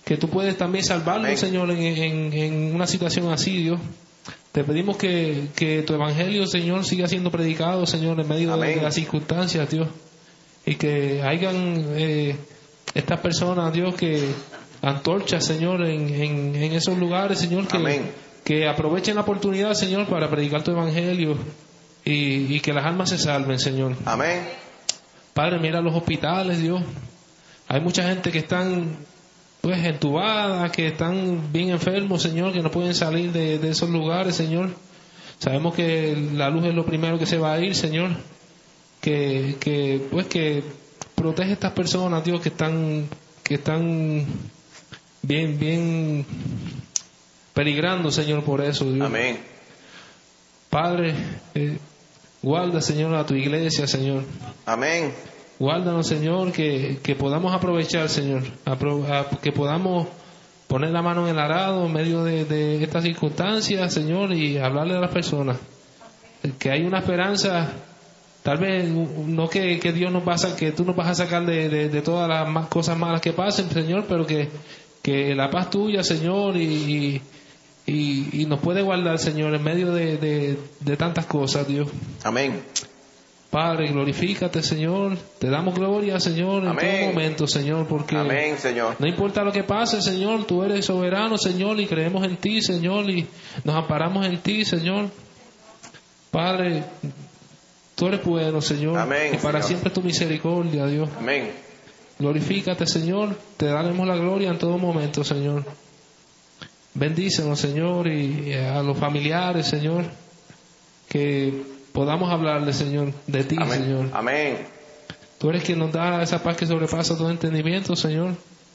que tú puedes también salvarlo, Amén. Señor, en una situación así, Dios. Te pedimos que tu evangelio, Señor, siga siendo predicado, Señor, en medio de las circunstancias, Dios. Y que hayan estas personas, Dios, que antorchas, Señor, en esos lugares, Señor, que aprovechen la oportunidad, Señor, para predicar tu evangelio y que las almas se salven, Señor. Amén. Padre, mira los hospitales, Dios. Hay mucha gente que están pues entubadas, que están bien enfermos, Señor, que no pueden salir de esos lugares, Señor. Sabemos que la luz es lo primero que se va a ir, Señor. Que protege a estas personas, Dios, que están bien peligrando, Señor, por eso, Dios. Amén. Padre, guarda, Señor, a tu iglesia, Señor. Amén. Guárdanos, Señor, que podamos aprovechar, Señor, que podamos poner la mano en el arado en medio de estas circunstancias, Señor, y hablarle a las personas. Que hay una esperanza, tal vez no que Dios nos va a que tú nos vas a sacar de todas las cosas malas que pasen, Señor, pero que la paz tuya, Señor, y nos puede guardar, Señor, en medio de tantas cosas, Dios. Amén. Padre, glorifícate, Señor. Te damos gloria, Señor, en todo momento, Señor, porque amén, Señor. No importa lo que pase, Señor, tú eres soberano, Señor, y creemos en ti, Señor, y nos amparamos en ti, Señor. Padre, tú eres bueno, Señor, amén, y para Señor. siempre tu misericordia, Dios. Amén. Glorifícate, Señor. Te daremos la gloria en todo momento, Señor. Bendícenos, Señor, y a los familiares, Señor, que podamos hablarle, Señor, de ti, amén. Señor. Amén. Tú eres quien nos da esa paz que sobrepasa todo entendimiento, Señor.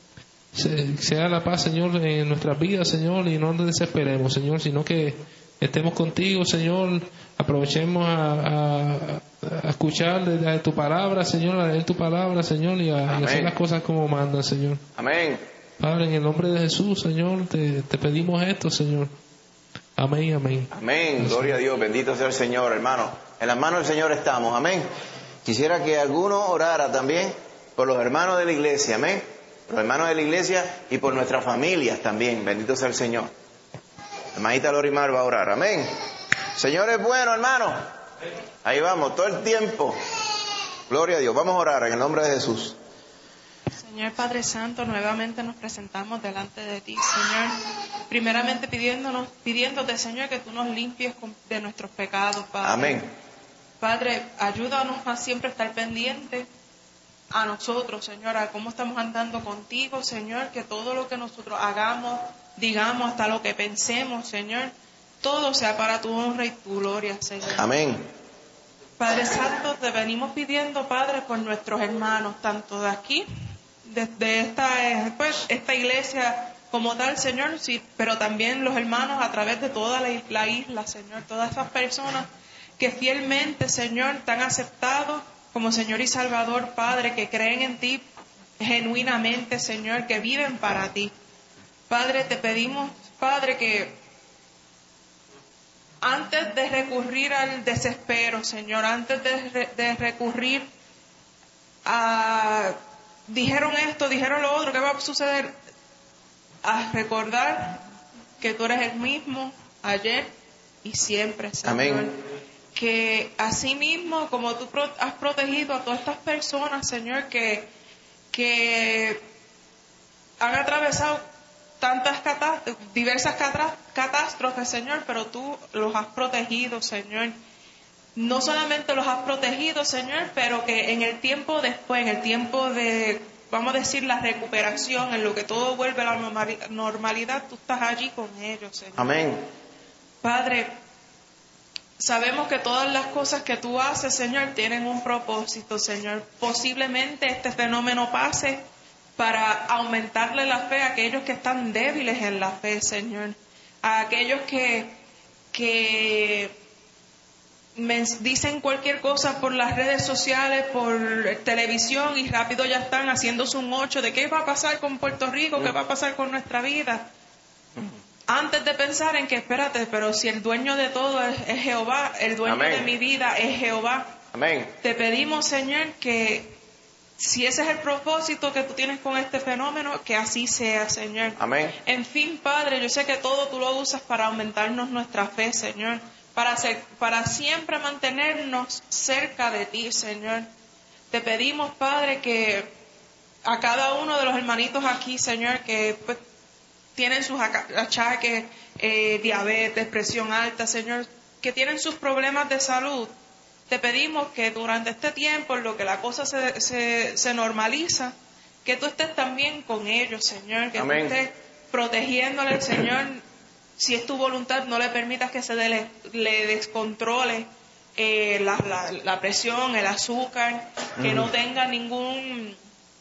Sea la paz, Señor, en nuestras vidas, Señor, y no nos desesperemos, Señor, sino que estemos contigo, Señor. Aprovechemos a escuchar de tu palabra, Señor, a leer tu palabra, Señor, y a hacer las cosas como manda, Señor. Amén. Padre, en el nombre de Jesús, Señor, te pedimos esto, Señor. Amén, amén. Amén. Gloria a Dios. Bendito sea el Señor, hermano. En las manos del Señor estamos. Amén. Quisiera que alguno orara también por los hermanos de la iglesia. Amén. Por los hermanos de la iglesia y por nuestras familias también. Bendito sea el Señor. Hermanita Lorimar va a orar. Amén. Señor es bueno, hermano. Ahí vamos, todo el tiempo. Gloria a Dios. Vamos a orar en el nombre de Jesús. Señor Padre Santo, nuevamente nos presentamos delante de ti, Señor, primeramente pidiéndote, Señor, que tú nos limpies de nuestros pecados, Padre. Amén. Padre, ayúdanos a siempre estar pendientes a nosotros, Señor, a cómo estamos andando contigo, Señor, que todo lo que nosotros hagamos, digamos, hasta lo que pensemos, Señor, todo sea para tu honra y tu gloria, Señor. Amén. Padre Santo, te venimos pidiendo, Padre, por nuestros hermanos, tanto de aquí, desde esta iglesia como tal, Señor, sí, pero también los hermanos a través de toda la isla, Señor, todas esas personas que fielmente, Señor, te han aceptado como Señor y Salvador, Padre, que creen en ti genuinamente, Señor, que viven para ti. Padre, te pedimos, Padre, que antes de recurrir al desespero, Señor, antes de recurrir a dijeron esto, dijeron lo otro, ¿qué va a suceder? A recordar que tú eres el mismo ayer y siempre, Señor. Amén. Que así mismo como tú has protegido a todas estas personas, Señor, que han atravesado diversas catástrofes, Señor, pero tú los has protegido, Señor. No solamente los has protegido, Señor, pero que en el tiempo después, en el tiempo de, vamos a decir, la recuperación, en lo que todo vuelve a la normalidad, tú estás allí con ellos, Señor. Amén. Padre, sabemos que todas las cosas que tú haces, Señor, tienen un propósito, Señor. Posiblemente este fenómeno pase para aumentarle la fe a aquellos que están débiles en la fe, Señor. A aquellos que me dicen cualquier cosa por las redes sociales, por televisión, y rápido ya están haciéndose un 8 de qué va a pasar con Puerto Rico, qué va a pasar con nuestra vida. Antes de pensar en que, espérate, pero si el dueño de todo es Jehová, el dueño Amén. de mi vida es Jehová. Amén. Te pedimos, Señor, que si ese es el propósito que tú tienes con este fenómeno, que así sea, Señor. Amén. En fin, Padre, yo sé que todo tú lo usas para aumentarnos nuestra fe, Señor, para siempre mantenernos cerca de ti, Señor. Te pedimos, Padre, que a cada uno de los hermanitos aquí, Señor, que pues, tienen sus achaques, diabetes, presión alta, Señor, que tienen sus problemas de salud, te pedimos que durante este tiempo, en lo que la cosa se normaliza, que tú estés también con ellos, Señor, que Amén. tú estés protegiéndole, Señor. Si es tu voluntad, no le permitas que se le descontrole la presión, el azúcar, que no tenga ningún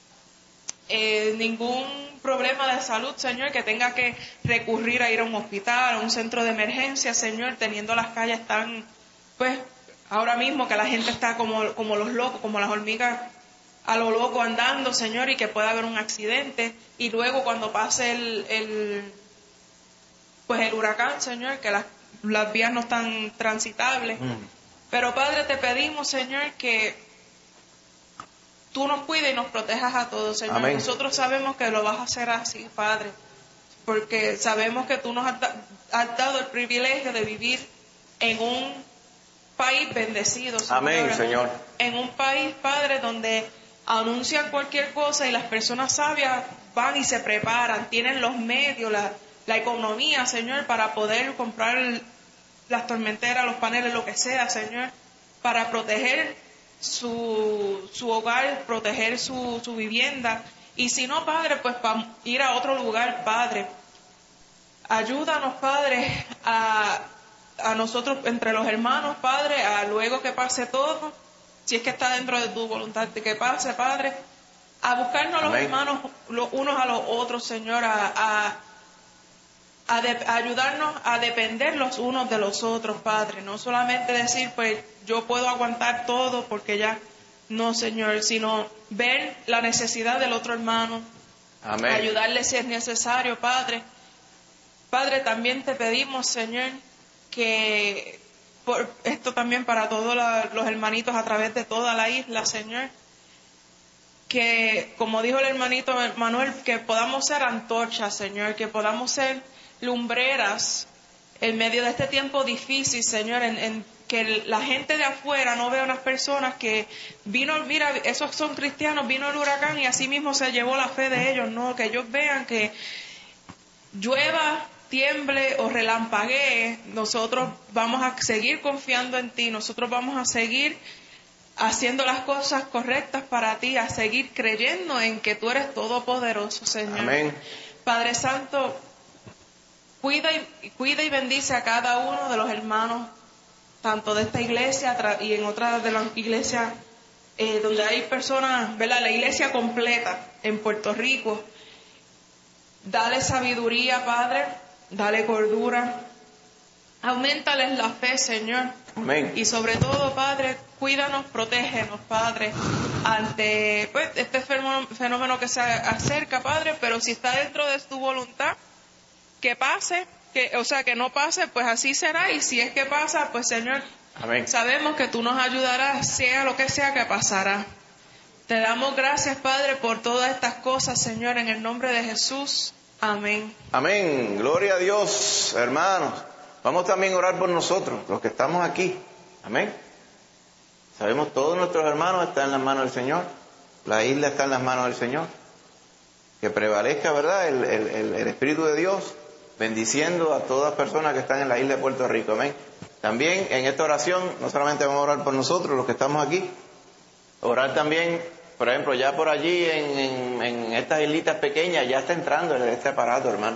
problema de salud, Señor, que tenga que recurrir a ir a un hospital, a un centro de emergencia, Señor, teniendo las calles tan, pues, ahora mismo que la gente está como los locos, como las hormigas a lo loco andando, Señor, y que pueda haber un accidente, y luego cuando pase el huracán, Señor, que las vías no están transitables. Pero, Padre, te pedimos, Señor, que tú nos cuides y nos protejas a todos, Señor. Amén. Nosotros sabemos que lo vas a hacer así, Padre, porque sabemos que tú nos has dado el privilegio de vivir en un país bendecido, Señor. Amén, Señor. En un país, Padre, donde anuncian cualquier cosa y las personas sabias van y se preparan, tienen los medios, la economía, Señor, para poder comprar las tormenteras, los paneles, lo que sea, Señor, para proteger su hogar, proteger su vivienda. Y si no, Padre, pues para ir a otro lugar, Padre. Ayúdanos, Padre, a nosotros, entre los hermanos, Padre, a luego que pase todo, si es que está dentro de tu voluntad de que pase, Padre, a buscarnos los hermanos los unos a los otros, Señor, a ayudarnos a depender los unos de los otros, Padre. No solamente decir, pues, yo puedo aguantar todo porque ya, no, Señor, sino ver la necesidad del otro hermano, Amén. ayudarle si es necesario, Padre. Padre, también te pedimos, Señor, que por esto también para todos los hermanitos a través de toda la isla, Señor, que como dijo el hermanito Manuel, que podamos ser antorchas, Señor, que podamos ser lumbreras en medio de este tiempo difícil, Señor, en que la gente de afuera no vea unas personas que vino, mira, esos son cristianos, vino el huracán y así mismo se llevó la fe de ellos, no, que ellos vean que llueva, tiemble o relampaguee, nosotros vamos a seguir confiando en ti, nosotros vamos a seguir haciendo las cosas correctas para ti, a seguir creyendo en que tú eres todopoderoso, Señor. Amén. Padre Santo, cuida y bendice a cada uno de los hermanos, tanto de esta iglesia y en otras de las iglesias donde hay personas, ¿verdad? La iglesia completa en Puerto Rico. Dale sabiduría, Padre, dale cordura, auméntales la fe, Señor. Amén. Y sobre todo, Padre, cuídanos, protégenos, Padre, ante pues, este fenómeno que se acerca, Padre, pero si está dentro de tu voluntad, que pase, que no pase, pues así será, y si es que pasa, pues Señor, Amén. sabemos que tú nos ayudarás, sea lo que sea que pasará. Te damos gracias, Padre, por todas estas cosas, Señor, en el nombre de Jesús. Amén. Amén. Gloria a Dios, hermanos. Vamos también a orar por nosotros, los que estamos aquí. Amén. Sabemos todos nuestros hermanos están en las manos del Señor. La isla está en las manos del Señor. Que prevalezca, ¿verdad?, el Espíritu de Dios, bendiciendo a todas las personas que están en la isla de Puerto Rico. Amén. También en esta oración, no solamente vamos a orar por nosotros, los que estamos aquí, orar también, por ejemplo, ya por allí en estas islitas pequeñas ya está entrando este aparato, hermano.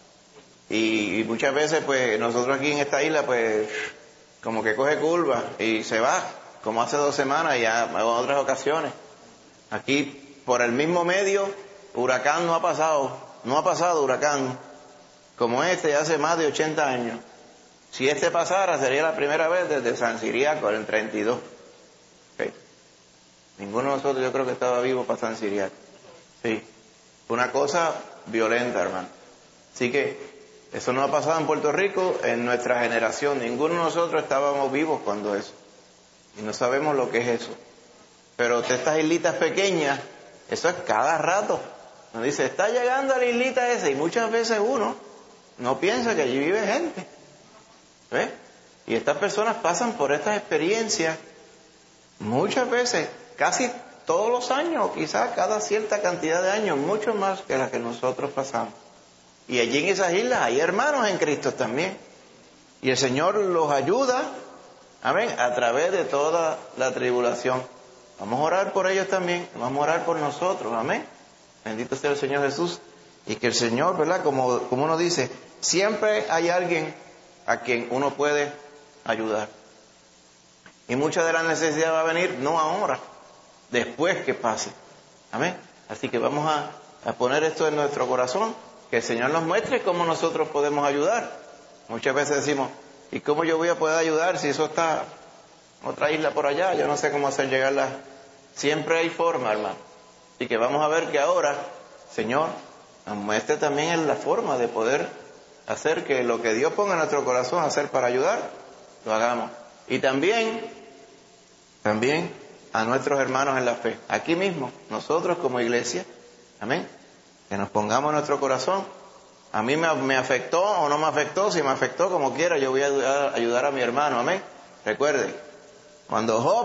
Y muchas veces, pues, nosotros aquí en esta isla, pues, como que coge curva y se va, como hace 2 semanas y ya en otras ocasiones. Aquí, por el mismo medio, huracán no ha pasado huracán como este hace más de 80 años. Si este pasara, sería la primera vez desde San Ciriaco, en el 32. Okay. Ninguno de nosotros yo creo que estaba vivo para San Ciriaco. Sí, una cosa violenta, hermano. Así que eso no ha pasado en Puerto Rico en nuestra generación. Ninguno de nosotros estábamos vivos cuando eso. Y no sabemos lo que es eso. Pero de estas islitas pequeñas, eso es cada rato. Nos dice, está llegando a la islita esa, y muchas veces uno no piensa que allí vive gente. ¿Ves? Y estas personas pasan por estas experiencias muchas veces, casi todos los años, o quizás cada cierta cantidad de años, mucho más que las que nosotros pasamos. Y allí en esas islas hay hermanos en Cristo también. Y el Señor los ayuda, amén, a través de toda la tribulación. Vamos a orar por ellos también, vamos a orar por nosotros, amén. Bendito sea el Señor Jesús. Y que el Señor, ¿verdad? Como uno dice, siempre hay alguien a quien uno puede ayudar. Y mucha de la necesidad va a venir no ahora, después que pase. Amén. Así que vamos a poner esto en nuestro corazón, que el Señor nos muestre cómo nosotros podemos ayudar. Muchas veces decimos, ¿y cómo yo voy a poder ayudar si eso está en otra isla por allá? Yo no sé cómo hacer llegarla. Siempre hay forma, hermano. Así que vamos a ver que ahora, Señor, nos muestre también la forma de poder hacer que lo que Dios ponga en nuestro corazón hacer para ayudar, lo hagamos. Y también a nuestros hermanos en la fe. Aquí mismo, nosotros como iglesia, amén, que nos pongamos en nuestro corazón. A mí me afectó o no me afectó, si me afectó como quiera, yo voy a ayudar a mi hermano, amén. Recuerde, cuando Job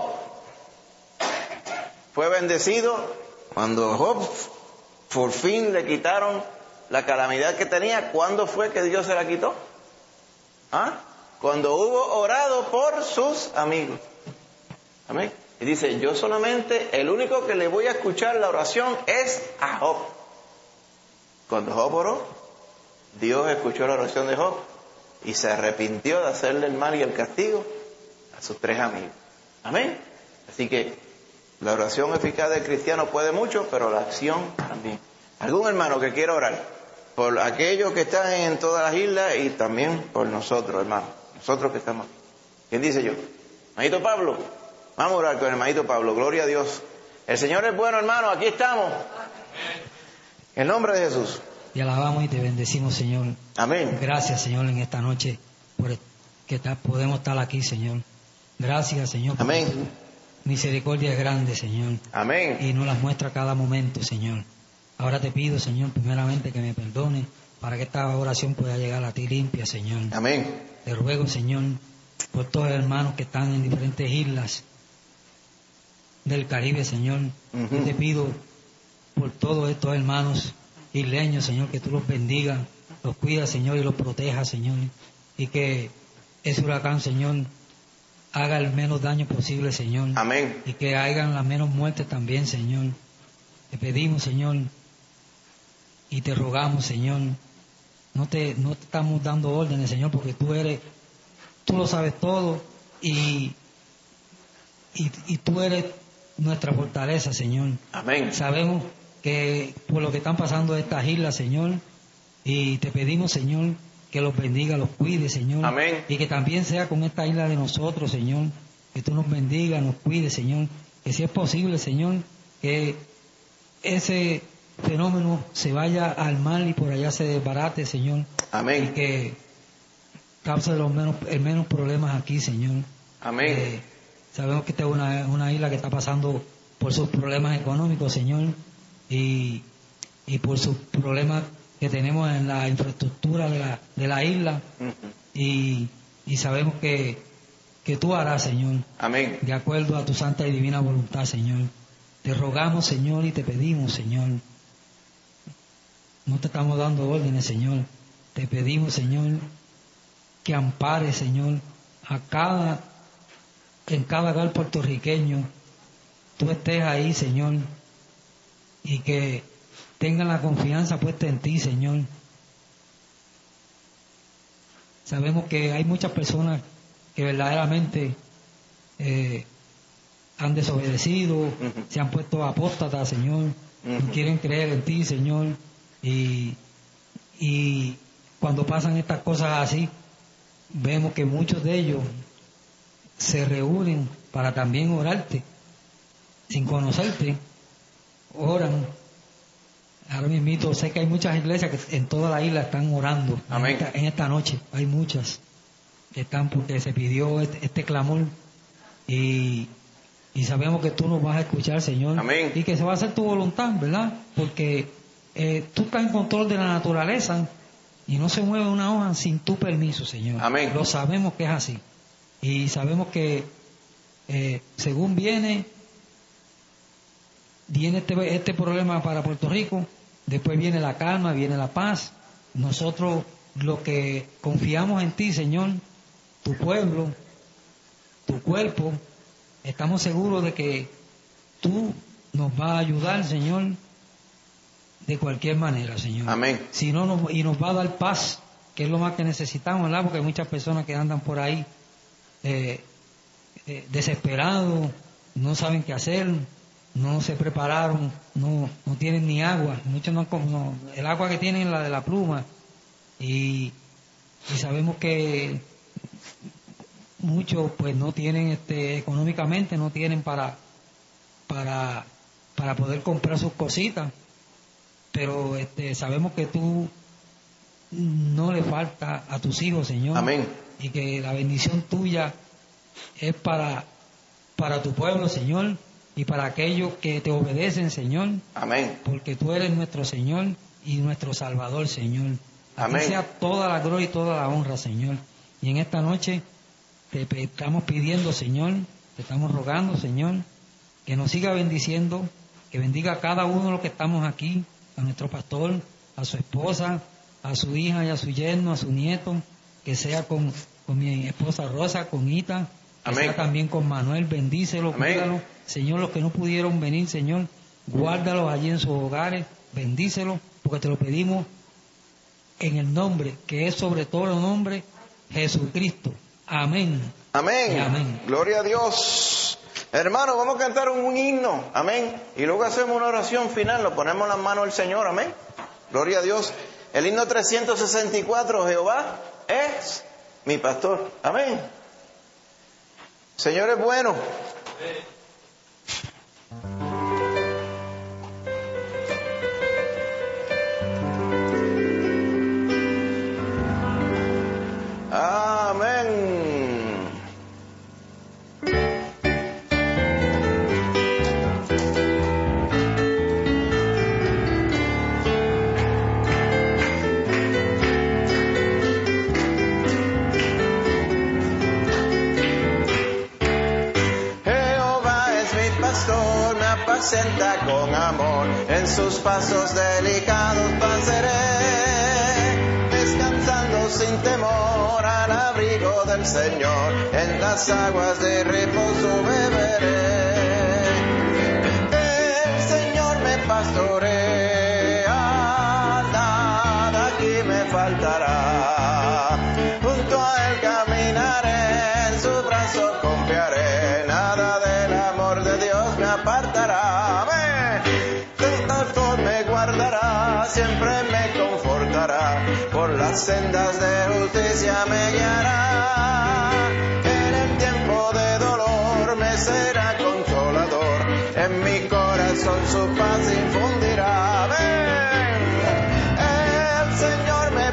fue bendecido, cuando Job por fin le quitaron la calamidad que tenía, ¿cuándo fue que Dios se la quitó? Cuando hubo orado por sus amigos. Amén. Y dice, yo solamente, el único que le voy a escuchar la oración es a Job. Cuando Job oró, Dios escuchó la oración de Job y se arrepintió de hacerle el mal y el castigo a sus 3 amigos. Amén. Así que la oración eficaz del cristiano puede mucho, pero la acción también. ¿Algún hermano que quiera orar por aquellos que están en todas las islas y también por nosotros, hermano? Nosotros que estamos aquí. ¿Quién dice yo? Hermanito Pablo. Vamos a orar con el hermanito Pablo. Gloria a Dios. El Señor es bueno, hermano. Aquí estamos. En el nombre de Jesús. Te alabamos y te bendecimos, Señor. Amén. Gracias, Señor, en esta noche por que podemos estar aquí, Señor. Gracias, Señor. Amén. Tu misericordia es grande, Señor. Amén. Y nos las muestra a cada momento, Señor. Ahora te pido, Señor, primeramente que me perdone para que esta oración pueda llegar a ti limpia, Señor. Amén. Te ruego, Señor, por todos los hermanos que están en diferentes islas del Caribe, Señor. Y te pido por todos estos hermanos isleños, Señor, que tú los bendigas, los cuidas, Señor, y los protejas, Señor. Y que ese huracán, Señor, haga el menos daño posible, Señor. Amén. Y que hagan las menos muertes también, Señor. Te pedimos, Señor, y te rogamos, Señor. No te estamos dando órdenes, Señor, porque tú lo sabes todo y tú eres nuestra fortaleza, Señor. Amén. Sabemos que por lo que están pasando estas islas, Señor, y te pedimos, Señor, que los bendiga, los cuide, Señor. Amén. Y que también sea con esta isla de nosotros, Señor, que tú nos bendiga, nos cuide, Señor, que si es posible, Señor, que ese fenómeno se vaya al mar y por allá se desbarate, Señor. Amén. Y que cause el menos problemas aquí, Señor. Amén. Sabemos que esta es una isla que está pasando por sus problemas económicos, Señor, y por sus problemas que tenemos en la infraestructura de la isla. Y sabemos que tú harás, Señor. Amén. De acuerdo a tu santa y divina voluntad, Señor. Te rogamos, Señor, y te pedimos, Señor. No te estamos dando órdenes, Señor. Te pedimos, Señor, que ampares, Señor, en cada hogar puertorriqueño. Tú estés ahí, Señor, y que tengan la confianza puesta en ti, Señor. Sabemos que hay muchas personas que verdaderamente han desobedecido, se han puesto apóstatas, Señor, no quieren creer en ti, Señor, y cuando pasan estas cosas así, vemos que muchos de ellos se reúnen para también orarte, sin conocerte, oran. Ahora mismo sé que hay muchas iglesias que en toda la isla están orando. Amén. En esta noche hay muchas que están porque se pidió este clamor y Y sabemos que tú nos vas a escuchar, Señor. Amén. Y que se va a hacer tu voluntad, ¿verdad? Porque tú estás en control de la naturaleza y no se mueve una hoja sin tu permiso, Señor. Amén. Lo sabemos que es así. Y sabemos que según viene este problema para Puerto Rico, después viene la calma, viene la paz. Nosotros, los que confiamos en ti, Señor, tu pueblo, tu cuerpo, estamos seguros de que tú nos vas a ayudar, Señor, de cualquier manera, Señor. Amén. Si no, y nos va a dar paz, que es lo más que necesitamos, ¿verdad? Porque hay muchas personas que andan por ahí desesperados, no saben qué hacer, no se prepararon, no tienen ni agua. Muchos el agua que tienen es la de la pluma. Y sabemos que muchos pues no tienen económicamente, no tienen para poder comprar sus cositas, pero sabemos que tú no le falta a tus hijos, Señor. Amén. Y que la bendición tuya es para tu pueblo, Señor, y para aquellos que te obedecen, Señor. Amén. Porque tú eres nuestro Señor y nuestro Salvador, Señor. Amén. Que sea toda la gloria y toda la honra, Señor. Y en esta noche te estamos pidiendo, Señor, te estamos rogando, Señor, que nos siga bendiciendo, que bendiga a cada uno de los que estamos aquí, a nuestro pastor, a su esposa, a su hija y a su yerno, a su nieto, que sea con mi esposa Rosa, con Ita, que Amén. sea también con Manuel, bendícelo, Amén. cuídalo. Señor, los que no pudieron venir, Señor, guárdalos allí en sus hogares, bendícelos, porque te lo pedimos en el nombre, que es sobre todo el nombre, Jesucristo. Amén. Amén. Y amén. Gloria a Dios. Hermano, vamos a cantar un himno. Amén. Y luego hacemos una oración final. Lo ponemos en las manos del Señor. Amén. Gloria a Dios. El himno 364. Jehová es mi pastor. Amén. Señor es bueno. Amén. Jehová es mi pastor, me apacenta con amor, en sus pasos delicados pasaré, descansando sin temor al abrigo del Señor, en las aguas de reposo beberé. El Señor me pastorea, nada aquí me faltará, junto a Él caminaré, en su brazo confiaré, nada del amor de Dios me apartará. Amén. Del pastor me guardará, siempre me confortará, por las sendas de justicia me guiará. En el tiempo de dolor me será consolador, en mi corazón su paz infundirá. Amén. El Señor me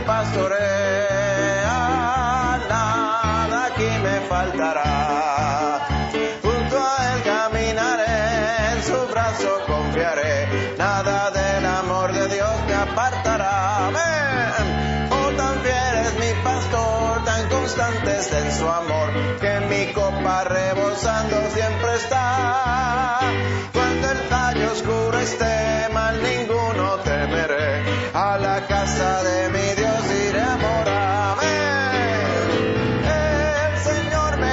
pastorea, nada aquí me faltará, junto a Él caminaré, en su brazo confiaré, nada del amor de Dios me apartará. Amén. Oh, tan fiel es mi pastor, tan constante está en su amor, que mi copa rebosando siempre está. Cuando el valle oscuro esté, mal ninguno temeré, a la casa de mi Dios iré a morar. Amén. El Señor me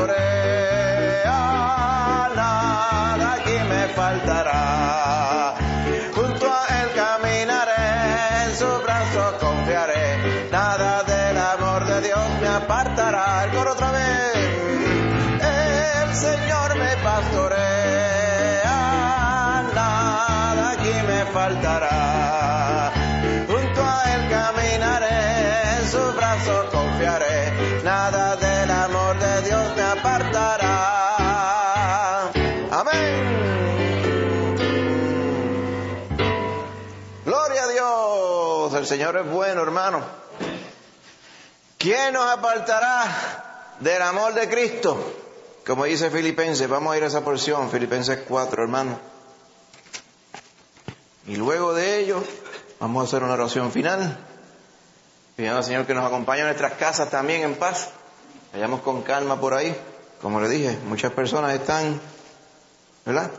pastorea, nada aquí me faltará, junto a Él caminaré, en su brazo confiaré, nada del amor de Dios me apartará. El coro otra vez. El Señor me pastorea, nada aquí me faltará, junto a Él caminaré, en su brazo confiaré, nada del amor de Dios me apartará. Amén. Gloria a Dios. El Señor es bueno, hermano. ¿Quién nos apartará del amor de Cristo? como dice Filipenses, vamos a ir a esa porción, Filipenses 4, hermano. Y luego de ello, vamos a hacer una oración final, pidiendo al Señor que nos acompañe a nuestras casas también en paz. Vayamos con calma por ahí. Como le dije, muchas personas están, ¿verdad?,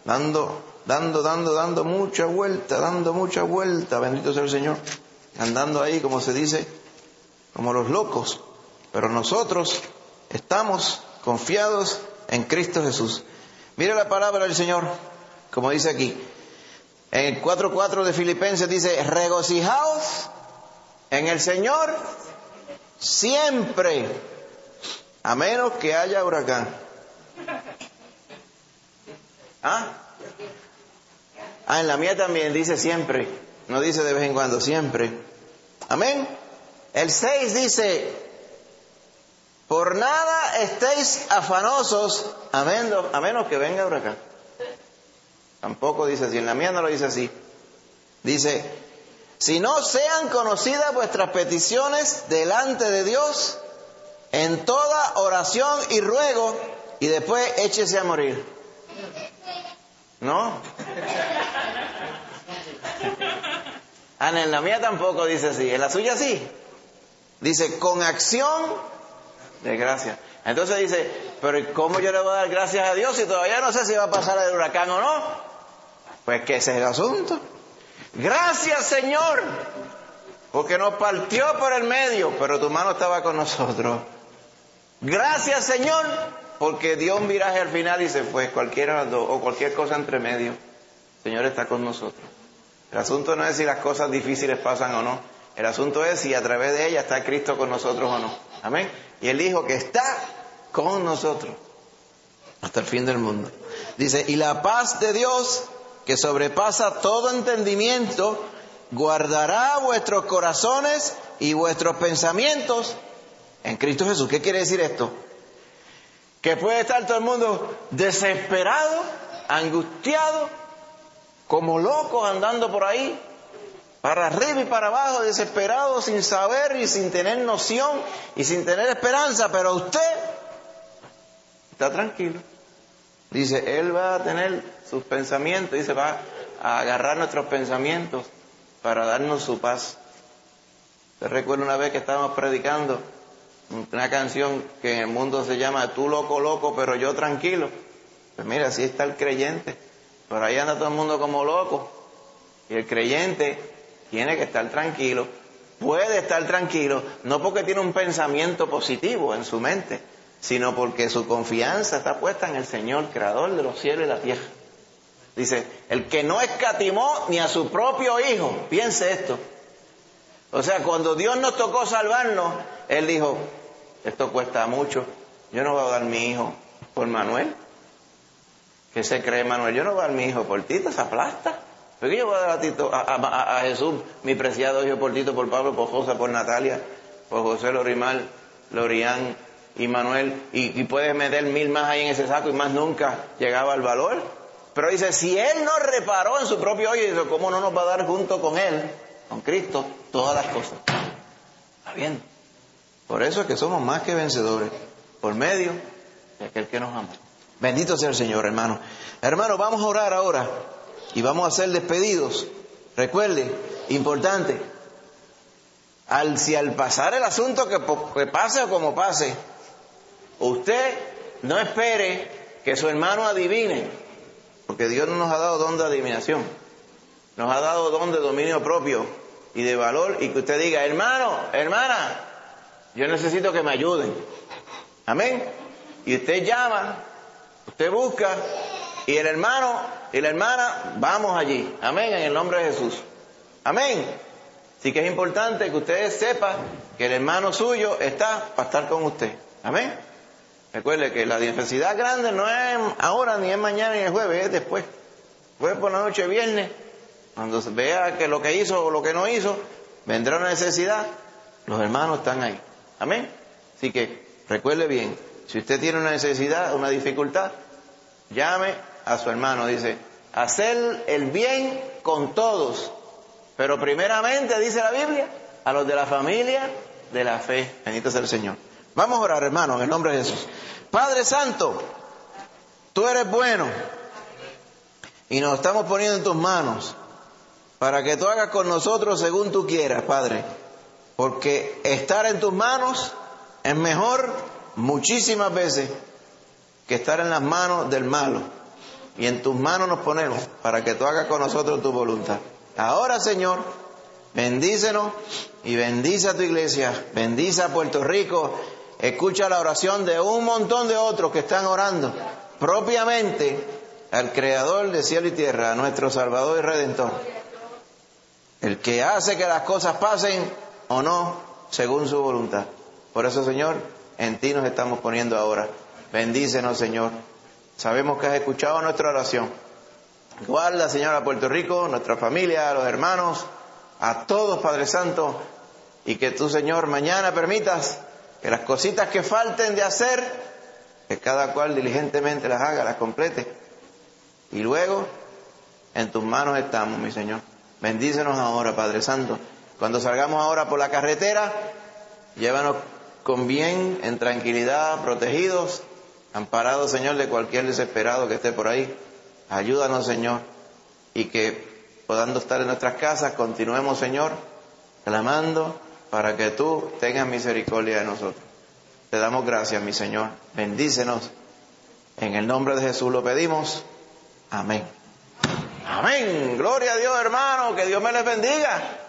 dando mucha vuelta, bendito sea el Señor, andando ahí, como se dice, como los locos. Pero nosotros estamos confiados en Cristo Jesús. Mire la palabra del Señor, como dice aquí. En el 4:4 de Filipenses dice, regocijaos en el Señor siempre, a menos que haya huracán. En la mía también dice siempre, no dice de vez en cuando, siempre. Amén. El 6 dice, por nada estéis afanosos, a menos que venga huracán. Tampoco dice así, en la mía no lo dice así. Dice, si no sean conocidas vuestras peticiones delante de Dios en toda oración y ruego, y después échese a morir. ¿No? En la mía tampoco dice así, en la suya sí. Dice, con acción de gracias. Entonces dice, pero ¿cómo yo le voy a dar gracias a Dios si todavía no sé si va a pasar el huracán o no? Pues que ese es el asunto. Gracias, Señor, porque nos partió por el medio, pero tu mano estaba con nosotros. Gracias, Señor, porque dio un viraje al final y se fue, cualquiera o cualquier cosa entre medio. El Señor está con nosotros. El asunto no es si las cosas difíciles pasan o no. El asunto es si a través de ellas está Cristo con nosotros o no. Amén. Y Él dijo que está con nosotros hasta el fin del mundo. Dice, y la paz de Dios, que sobrepasa todo entendimiento, guardará vuestros corazones y vuestros pensamientos en Cristo Jesús. ¿Qué quiere decir esto? Que puede estar todo el mundo desesperado, angustiado, como locos andando por ahí, para arriba y para abajo, desesperado, sin saber y sin tener noción y sin tener esperanza, pero usted está tranquilo. Dice, Él va a tener sus pensamientos, dice, va a agarrar nuestros pensamientos para darnos su paz. Te recuerdo una vez que estábamos predicando una canción que en el mundo se llama Tú loco, loco, pero yo tranquilo. Pues mira, así está el creyente. Por ahí anda todo el mundo como loco. Y el creyente tiene que estar tranquilo, puede estar tranquilo, no porque tiene un pensamiento positivo en su mente, sino porque su confianza está puesta en el Señor, creador de los cielos y la tierra. Dice, el que no escatimó ni a su propio hijo, piense esto. O sea, cuando Dios nos tocó salvarnos, Él dijo, esto cuesta mucho, yo no voy a dar mi hijo por Manuel. ¿Qué se cree Manuel? Yo no voy a dar mi hijo por Tito, se aplasta. ¿Por qué yo voy a dar a Jesús, mi preciado hijo, por Tito, por Pablo, por José, por Natalia, por José Lorimal, Lorián y Manuel? Y puedes meter 1000 más ahí en ese saco y más nunca llegaba al valor. Pero dice, si Él no reparó en su propio hijo, dice, ¿cómo no nos va a dar junto con Él, con Cristo, todas las cosas? ¿Está bien? Por eso es que somos más que vencedores, por medio de aquel que nos ama. Bendito sea el Señor, hermano. Hermano, vamos a orar ahora y vamos a hacer despedidos. Recuerde, importante, si al pasar el asunto que pase o como pase, usted no espere que su hermano adivine, porque Dios no nos ha dado don de adivinación, nos ha dado don de dominio propio y de valor, y que usted diga, hermano, hermana, yo necesito que me ayuden. Amén. Y usted llama, usted busca, y el hermano y la hermana, vamos allí. Amén, en el nombre de Jesús. Amén. Así que es importante que usted sepa que el hermano suyo está para estar con usted. Amén. Recuerde que la necesidad grande no es ahora, ni es mañana, ni es jueves, es después. Jueves por la noche, viernes, cuando se vea que lo que hizo o lo que no hizo, vendrá una necesidad, los hermanos están ahí. Amén. Así que recuerde bien, si usted tiene una necesidad, una dificultad, llame a su hermano. Dice, hacer el bien con todos, pero primeramente, dice la Biblia, a los de la familia de la fe. Bendito sea el Señor. Vamos a orar, hermano, en el nombre de Jesús. Padre Santo, tú eres bueno y nos estamos poniendo en tus manos para que tú hagas con nosotros según tú quieras, Padre, porque estar en tus manos es mejor muchísimas veces que estar en las manos del malo. Y en tus manos nos ponemos para que tú hagas con nosotros tu voluntad. Ahora, Señor, bendícenos y bendice a tu iglesia, bendice a Puerto Rico, escucha la oración de un montón de otros que están orando propiamente al Creador de cielo y tierra, a nuestro Salvador y Redentor, el que hace que las cosas pasen o no según su voluntad. Por eso, Señor, en ti nos estamos poniendo ahora. Bendícenos, Señor. Sabemos que has escuchado nuestra oración. Guarda, Señor, a Puerto Rico, nuestra familia, a los hermanos, a todos, Padre Santo, y que tú, Señor, mañana permitas que las cositas que falten de hacer, que cada cual diligentemente las haga, las complete. Y luego, en tus manos estamos, mi Señor. Bendícenos ahora, Padre Santo. Cuando salgamos ahora por la carretera, llévanos con bien, en tranquilidad, protegidos, amparados, Señor, de cualquier desesperado que esté por ahí. Ayúdanos, Señor, y que podamos estar en nuestras casas, continuemos, Señor, clamando para que tú tengas misericordia de nosotros. Te damos gracias, mi Señor. Bendícenos. En el nombre de Jesús lo pedimos. Amén. Amén. Gloria a Dios, hermano. Que Dios me les bendiga.